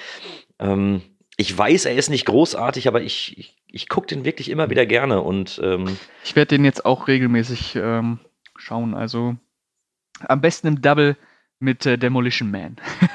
ich weiß, er ist nicht großartig, aber ich gucke den wirklich immer wieder gerne und ich werde den jetzt auch regelmäßig schauen. Also am besten im Double mit Demolition Man.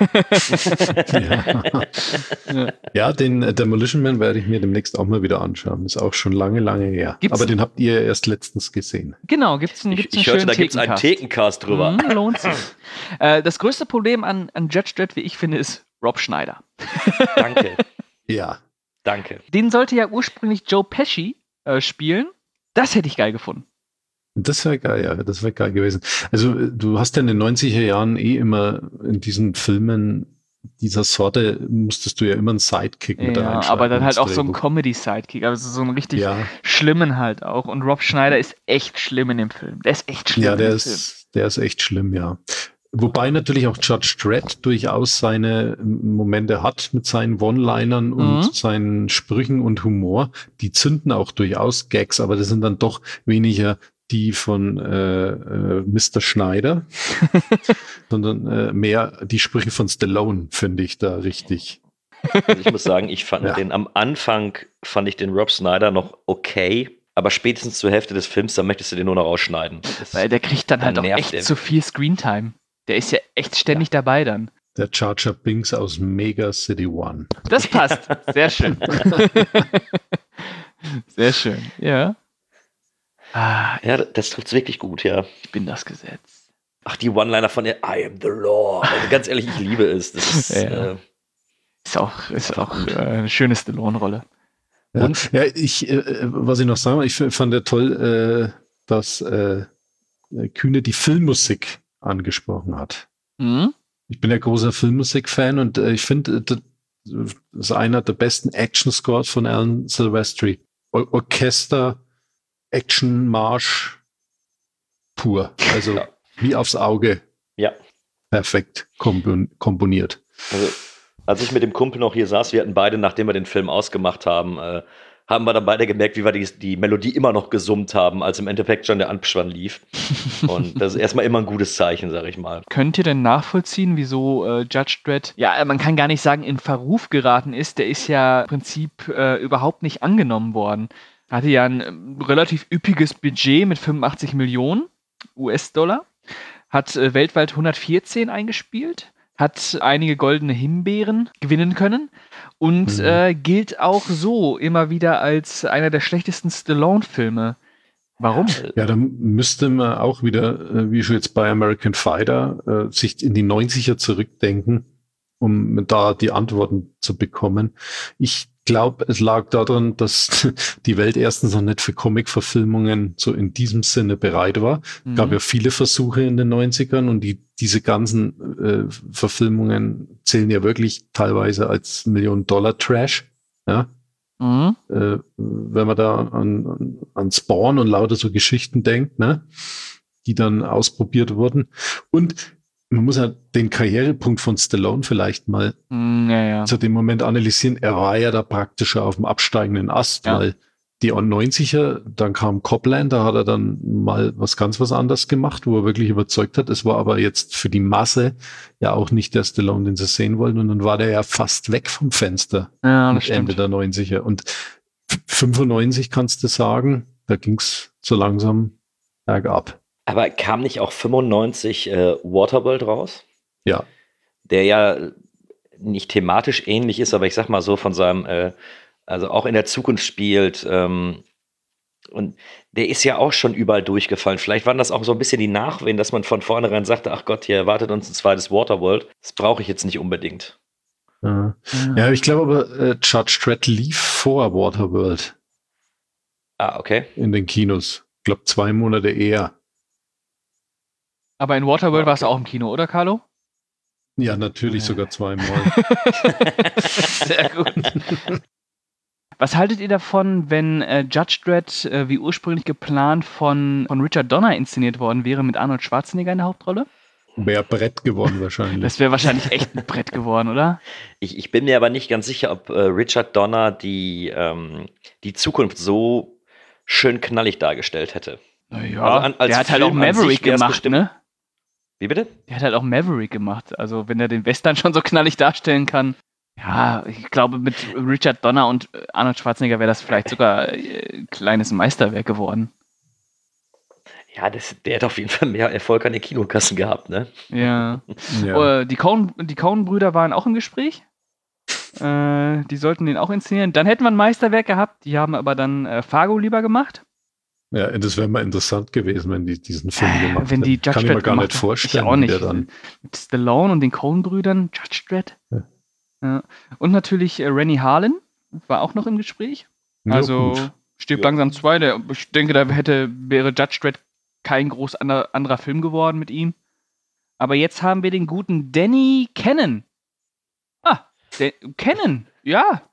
Ja, den Demolition Man werde ich mir demnächst auch mal wieder anschauen. Ist auch schon lange her. Aber den habt ihr erst letztens gesehen. Genau, gibt's einen ich hörte, da gibt es einen Thekencast drüber. Lohnt sich. Das größte Problem an Judge Dredd, wie ich finde, ist Rob Schneider. Danke. Ja. Danke. Den sollte ja ursprünglich Joe Pesci spielen. Das hätte ich geil gefunden. Das wäre geil, ja, das wäre geil gewesen. Also du hast ja in den 90er Jahren immer in diesen Filmen dieser Sorte musstest du ja immer einen Sidekick mit reinschreiben. Aber dann halt auch so einen Comedy-Sidekick, also so einen richtig schlimmen halt auch. Und Rob Schneider ist echt schlimm in dem Film. Der ist echt schlimm. Ja, der ist echt schlimm, ja. Wobei natürlich auch Judge Dredd durchaus seine Momente hat mit seinen One-Linern und seinen Sprüchen und Humor. Die zünden auch durchaus Gags, aber das sind dann doch weniger die von Mr. Schneider, sondern mehr die Sprüche von Stallone finde ich da richtig Also ich muss sagen, ich fand am Anfang fand ich den Rob Snyder noch okay, aber spätestens zur Hälfte des Films, da möchtest du den nur noch rausschneiden. Weil der kriegt dann halt auch echt zu viel Screentime. Der ist ja echt ständig dabei dann. Der Jar Jar Binks aus Mega City One. Das passt. Sehr schön. Sehr schön, ja. Ja, das trifft's wirklich gut, ja. Ich bin das Gesetz. Ach, die One-Liner von der I am the law. Also ganz ehrlich, ich liebe es. Das ist, ist auch eine schöne Stallone-Rolle. Ja, was ich noch sagen will, ich fand ja toll, dass Kühne die Filmmusik angesprochen hat. Mhm. Ich bin ja großer Filmmusik-Fan und ich finde, das ist einer der besten Action-Scores von Alan Silvestri. Orchester, Action, Marsch, pur. Also wie aufs Auge. Ja. Perfekt komponiert. Also, als ich mit dem Kumpel noch hier saß, wir hatten beide, nachdem wir den Film ausgemacht haben, haben wir dann beide gemerkt, wie wir die Melodie immer noch gesummt haben, als im Endeffekt schon der Abspann lief. Und das ist erstmal immer ein gutes Zeichen, sag ich mal. Könnt ihr denn nachvollziehen, wieso Judge Dredd, man kann gar nicht sagen, in Verruf geraten ist? Der ist ja im Prinzip überhaupt nicht angenommen worden. Hatte ja ein relativ üppiges Budget mit 85 Millionen US-Dollar, hat weltweit 114 eingespielt, hat einige goldene Himbeeren gewinnen können und gilt auch so immer wieder als einer der schlechtesten Stallone-Filme. Warum? Ja, da müsste man auch wieder, wie schon jetzt bei American Fighter, sich in die 90er zurückdenken, um da die Antworten zu bekommen. Ich glaube, es lag daran, dass die Welt erstens noch nicht für Comic-Verfilmungen so in diesem Sinne bereit war. Es gab ja viele Versuche in den 90ern und diese ganzen Verfilmungen zählen ja wirklich teilweise als $1-Million-Trash. Ja? Wenn man da an Spawn und lauter so Geschichten denkt, ne? Die dann ausprobiert wurden. Und man muss ja den Karrierepunkt von Stallone vielleicht mal zu dem Moment analysieren. Er war ja da praktisch auf dem absteigenden Ast, weil die 90er, dann kam Copland, da hat er dann mal was anderes gemacht, wo er wirklich überzeugt hat. Es war aber jetzt für die Masse ja auch nicht der Stallone, den sie sehen wollten. Und dann war der ja fast weg vom Fenster mit Ende der 90er. Und 95 kannst du sagen, da ging's so langsam bergab. Aber kam nicht auch 95 Waterworld raus? Ja. Der ja nicht thematisch ähnlich ist, aber ich sag mal so von seinem, also auch in der Zukunft spielt. Und der ist ja auch schon überall durchgefallen. Vielleicht waren das auch so ein bisschen die Nachwehen, dass man von vornherein sagte, ach Gott, hier erwartet uns ein zweites Waterworld. Das brauche ich jetzt nicht unbedingt. Ja, ich glaube aber, Judge Dredd lief vor Waterworld. Ah, okay. In den Kinos. Ich glaube 2 Monate eher. Aber in Waterworld warst du auch im Kino, oder Carlo? Ja, natürlich sogar 2-mal. Sehr gut. Was haltet ihr davon, wenn Judge Dredd wie ursprünglich geplant von Richard Donner inszeniert worden wäre mit Arnold Schwarzenegger in der Hauptrolle? Wäre Brett geworden wahrscheinlich. Das wäre wahrscheinlich echt ein Brett geworden, oder? Ich bin mir aber nicht ganz sicher, ob Richard Donner die Zukunft so schön knallig dargestellt hätte. Naja, also der hat halt auch Maverick gemacht, ne? Wie bitte? Der hat halt auch Maverick gemacht. Also wenn er den Western schon so knallig darstellen kann. Ja, ich glaube mit Richard Donner und Arnold Schwarzenegger wäre das vielleicht sogar ein kleines Meisterwerk geworden. Ja, der hat auf jeden Fall mehr Erfolg an den Kinokassen gehabt, ne? Ja. Die Coen-Brüder waren auch im Gespräch. Die sollten den auch inszenieren. Dann hätten wir ein Meisterwerk gehabt. Die haben aber dann Fargo lieber gemacht. Ja, das wäre mal interessant gewesen, wenn die diesen Film gemacht hätten. Wenn die Judge Kann ich mir gar nicht vorstellen. Ich auch nicht. Der dann mit Stallone und den Coen-Brüdern, Judge Dredd. Ja. Und natürlich Rennie Harlin war auch noch im Gespräch. Ja, also gut. Stirb langsam 2. Ich denke, da wäre Judge Dredd kein groß anderer Film geworden mit ihm. Aber jetzt haben wir den guten Danny Cannon. Cannon, ja.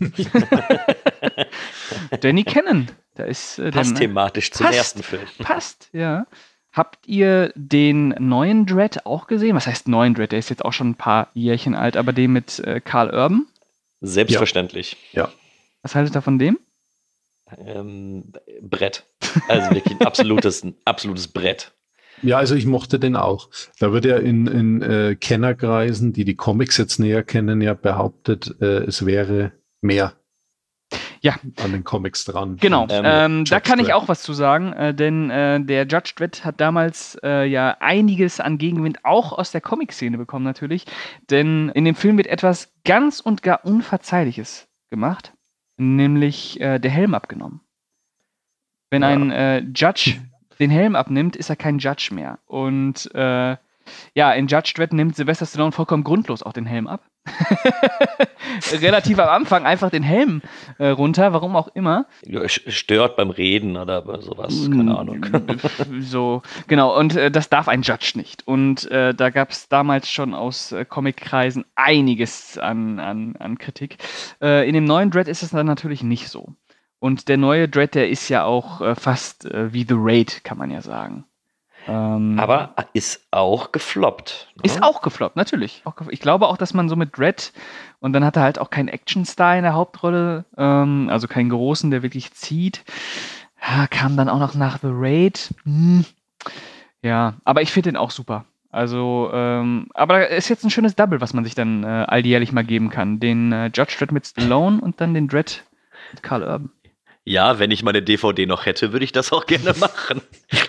Danny Cannon. Da ist, passt thematisch zum ersten Film. Passt, ja. Habt ihr den neuen Dredd auch gesehen? Was heißt neuen Dredd? Der ist jetzt auch schon ein paar Jährchen alt, aber den mit Karl Urban? Selbstverständlich. Ja. Was haltet ihr von dem? Brett. Also wirklich ein absolutes Brett. Ja, also ich mochte den auch. Da wird ja in Kennerkreisen, die Comics jetzt näher kennen, ja behauptet, es wäre mehr an den Comics dran. Genau, da kann ich Dredd. auch was zu sagen, denn der Judge Dredd hat damals ja einiges an Gegenwind auch aus der Comic-Szene bekommen natürlich, denn in dem Film wird etwas ganz und gar Unverzeihliches gemacht, nämlich der Helm abgenommen. Wenn ein Judge den Helm abnimmt, ist er kein Judge mehr. Und in Judge Dredd nimmt Sylvester Stallone vollkommen grundlos auch den Helm ab. Relativ am Anfang einfach den Helm runter, warum auch immer. Stört beim Reden oder sowas, keine Ahnung. So, genau, und das darf ein Judge nicht. Und da gab es damals schon aus Comic-Kreisen einiges an Kritik. In dem neuen Dredd ist es dann natürlich nicht so. Und der neue Dredd, der ist ja auch fast wie The Raid, kann man ja sagen. Aber ist auch gefloppt. Ne? Ist auch gefloppt, natürlich. Ich glaube auch, dass man so mit Dredd, und dann hat er halt auch keinen Actionstar in der Hauptrolle, also keinen großen, der wirklich zieht. Ja, kam dann auch noch nach The Raid. Ja, aber ich finde den auch super. Also, aber ist jetzt ein schönes Double, was man sich dann alljährlich mal geben kann. Den Judge Dredd mit Stallone und dann den Dredd mit Karl Urban. Ja, wenn ich meine DVD noch hätte, würde ich das auch gerne machen.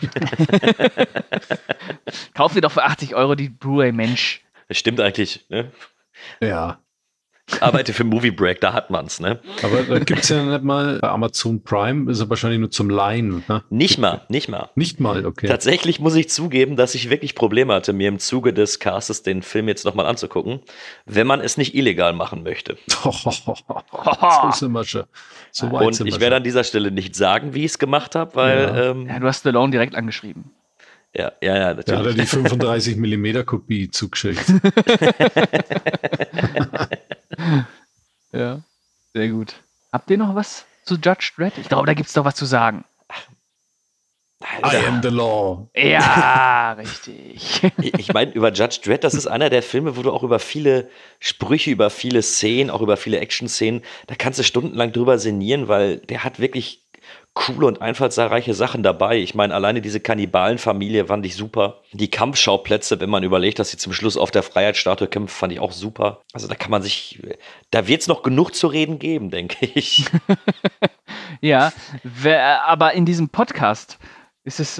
Kauf dir doch für 80 € die Blu-ray, Mensch. Das stimmt eigentlich, ne? Ja. Ich arbeite für Movie Break, da hat man's, ne? Aber da gibt's ja nicht mal, bei Amazon Prime ist er wahrscheinlich nur zum Leihen, ne? Nicht mal. Nicht mal, okay. Tatsächlich muss ich zugeben, dass ich wirklich Probleme hatte, mir im Zuge des Castes den Film jetzt nochmal anzugucken, wenn man es nicht illegal machen möchte. So sind wir schon. So weit Und sind wir ich werde schon. an dieser Stelle nicht sagen, wie ich es gemacht habe, weil... Ja, du hast Stallone direkt angeschrieben. Ja, Da hat er natürlich. die 35mm Kopie zugeschickt. Ja, sehr gut. Habt ihr noch was zu Judge Dredd? Ich glaube, da gibt es doch was zu sagen. I am the law. Ja, richtig. Ich meine, über Judge Dredd, das ist einer der Filme, wo du auch über viele Sprüche, über viele Szenen, auch über viele Action-Szenen, da kannst du stundenlang drüber sinnieren, weil der hat wirklich coole und einfallsreiche Sachen dabei. Ich meine, alleine diese Kannibalenfamilie fand ich super. Die Kampfschauplätze, wenn man überlegt, dass sie zum Schluss auf der Freiheitsstatue kämpfen, fand ich auch super. Also da wird es noch genug zu reden geben, denke ich. Ja, aber in diesem Podcast ist es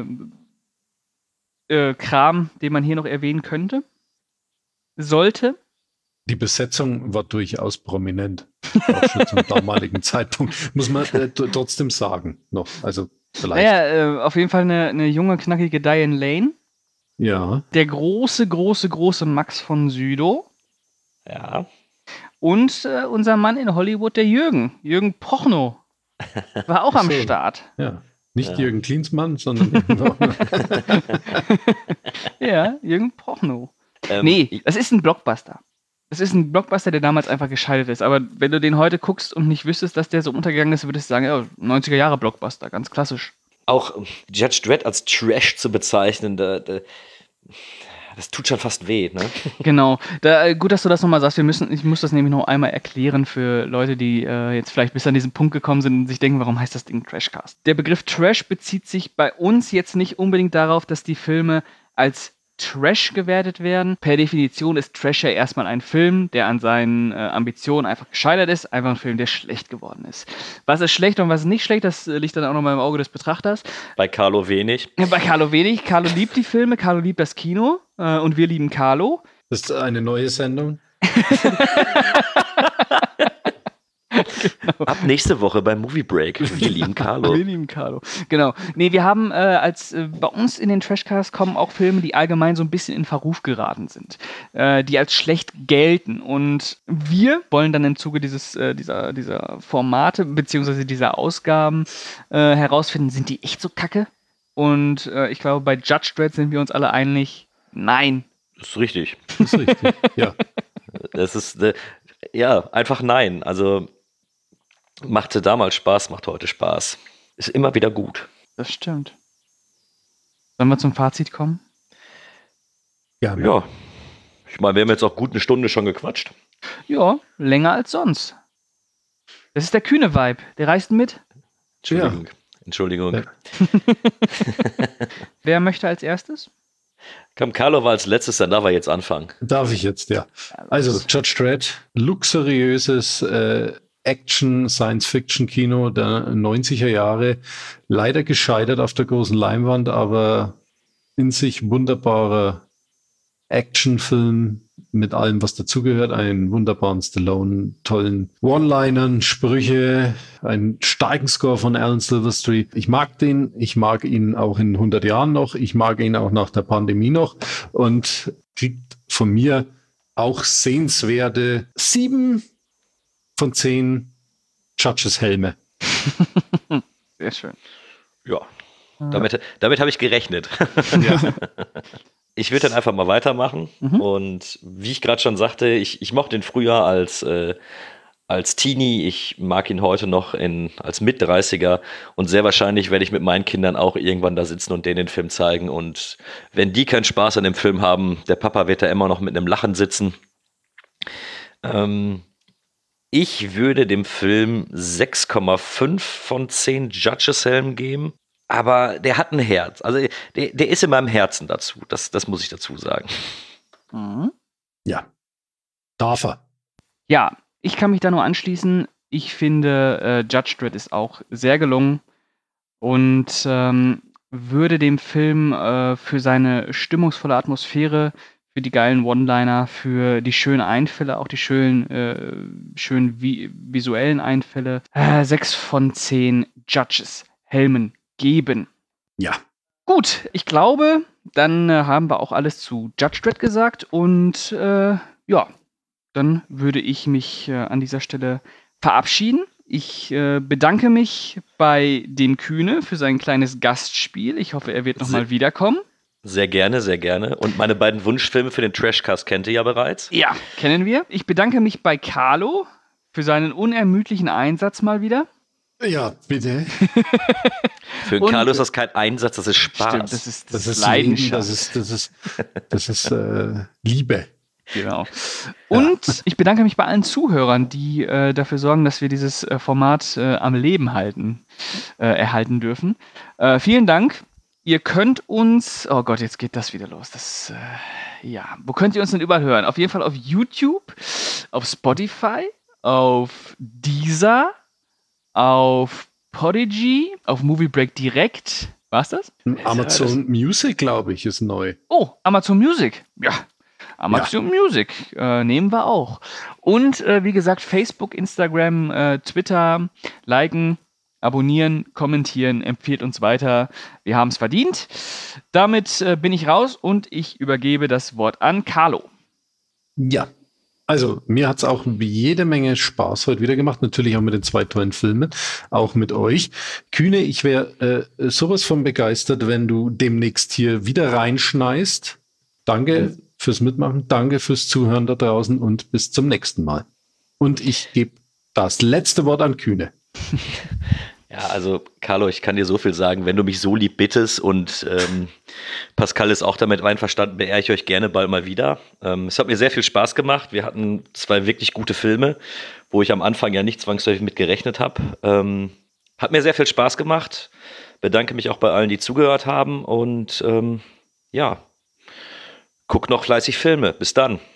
Kram, den man hier noch erwähnen könnte? Sollte? Die Besetzung war durchaus prominent. Auch schon zum damaligen Zeitpunkt. Muss man trotzdem sagen. Noch. Also vielleicht. Naja, auf jeden Fall eine junge, knackige Diane Lane. Ja. Der große Max von Sydow. Ja. Und unser Mann in Hollywood, der Jürgen Prochnow. War auch am Start. Ja. Nicht Jürgen Klinsmann, sondern ja, Jürgen Prochnow. Nee, das ist ein Blockbuster. Es ist ein Blockbuster, der damals einfach gescheitert ist. Aber wenn du den heute guckst und nicht wüsstest, dass der so untergegangen ist, würdest du sagen, ja, 90er-Jahre-Blockbuster, ganz klassisch. Auch Judge Dredd als Trash zu bezeichnen, das tut schon fast weh, ne? Genau. Gut, dass du das nochmal sagst. Ich muss das nämlich noch einmal erklären für Leute, die jetzt vielleicht bis an diesen Punkt gekommen sind und sich denken, warum heißt das Ding Trashcast? Der Begriff Trash bezieht sich bei uns jetzt nicht unbedingt darauf, dass die Filme als Trash gewertet werden. Per Definition ist Trash ja erstmal ein Film, der an seinen Ambitionen einfach gescheitert ist. Einfach ein Film, der schlecht geworden ist. Was ist schlecht und was ist nicht schlecht, das liegt dann auch nochmal im Auge des Betrachters. Bei Carlo wenig. Bei Carlo wenig. Carlo liebt die Filme, Carlo liebt das Kino und wir lieben Carlo. Das ist eine neue Sendung. Genau. Ab nächste Woche beim Movie Break. Wir lieben Carlo. Wir lieben Carlo. Genau. Nee, wir haben bei uns in den Trashcasts kommen auch Filme, die allgemein so ein bisschen in Verruf geraten sind, die als schlecht gelten. Und wir wollen dann im Zuge dieser Formate beziehungsweise dieser Ausgaben herausfinden, sind die echt so kacke? Und ich glaube, bei Judge Dredd sind wir uns alle einig, nein. Das ist richtig. Ja. Das ist, einfach nein. Also machte damals Spaß, macht heute Spaß. Ist immer wieder gut. Das stimmt. Sollen wir zum Fazit kommen? Ja. Ich meine, wir haben jetzt auch gut eine Stunde schon gequatscht. Ja, länger als sonst. Das ist der kühne Vibe. Der reißt mit. Entschuldigung. Entschuldigung. Ja. Wer möchte als erstes? Komm, Carlo war als letztes, dann darf er jetzt anfangen. Darf ich jetzt, ja. Also Judge Dredd, luxuriöses Action-Science-Fiction-Kino der 90er Jahre. Leider gescheitert auf der großen Leinwand, aber in sich wunderbarer Actionfilm mit allem, was dazugehört. Einen wunderbaren Stallone, tollen One-Linern, Sprüche, einen starken Score von Alan Silverstreet. Ich mag den. Ich mag ihn auch in 100 Jahren noch. Ich mag ihn auch nach der Pandemie noch und kriegt von mir auch sehenswerte 7 von 10 Judges Helme. Sehr schön. Ja, damit habe ich gerechnet. Ja. Ich würde dann einfach mal weitermachen. Und wie ich gerade schon sagte, ich mochte ihn früher als Teenie. Ich mag ihn heute noch als Mit-30er. Und sehr wahrscheinlich werde ich mit meinen Kindern auch irgendwann da sitzen und denen den Film zeigen. Und wenn die keinen Spaß an dem Film haben, der Papa wird da immer noch mit einem Lachen sitzen. Ich würde dem Film 6,5 von 10 Judges-Helmen geben. Aber der hat ein Herz. Also der ist in meinem Herzen dazu. Das muss ich dazu sagen. Ja. Darf er. Ja, ich kann mich da nur anschließen. Ich finde, Judge Dredd ist auch sehr gelungen und würde dem Film für seine stimmungsvolle Atmosphäre, für die geilen One-Liner, für die schönen Einfälle, auch die schönen visuellen Einfälle, 6 von 10 Judges-Helmen geben. Ja. Gut, ich glaube, dann haben wir auch alles zu Judge Dredd gesagt und ja, dann würde ich mich an dieser Stelle verabschieden. Ich bedanke mich bei dem Kühne für sein kleines Gastspiel. Ich hoffe, er wird nochmal wiederkommen. Sehr gerne, sehr gerne. Und meine beiden Wunschfilme für den Trashcast kennt ihr ja bereits. Ja, kennen wir. Ich bedanke mich bei Carlo für seinen unermüdlichen Einsatz mal wieder. Ja, bitte. Für Carlo ist das kein Einsatz, das ist Spaß. Stimmt, das ist Leidenschaft. Das ist Liebe. Genau. Und ich bedanke mich bei allen Zuhörern, die dafür sorgen, dass wir dieses Format am Leben erhalten dürfen. Vielen Dank. Ihr könnt uns, oh Gott, jetzt geht das wieder los. Wo könnt ihr uns denn überall hören? Auf jeden Fall auf YouTube, auf Spotify, auf Deezer, auf Podigy, auf Movie Break Direkt. War's das? Amazon Music, glaube ich, ist neu. Oh, Amazon Music. Ja. Amazon Music nehmen wir auch. Und wie gesagt, Facebook, Instagram, Twitter, liken, abonnieren, kommentieren, empfiehlt uns weiter. Wir haben es verdient. Damit bin ich raus und ich übergebe das Wort an Carlo. Ja, also mir hat es auch jede Menge Spaß heute wieder gemacht. Natürlich auch mit den 2 tollen Filmen, auch mit euch. Kühne, ich wäre sowas von begeistert, wenn du demnächst hier wieder reinschneist. Danke fürs Mitmachen, danke fürs Zuhören da draußen und bis zum nächsten Mal. Und ich gebe das letzte Wort an Kühne. Ja, also Carlo, ich kann dir so viel sagen, wenn du mich so lieb bittest und Pascal ist auch damit einverstanden, beehre ich euch gerne bald mal wieder. Es hat mir sehr viel Spaß gemacht. Wir hatten 2 wirklich gute Filme, wo ich am Anfang ja nicht zwangsläufig mit gerechnet habe. Hat mir sehr viel Spaß gemacht. Bedanke mich auch bei allen, die zugehört haben und ja, guck noch fleißig Filme. Bis dann.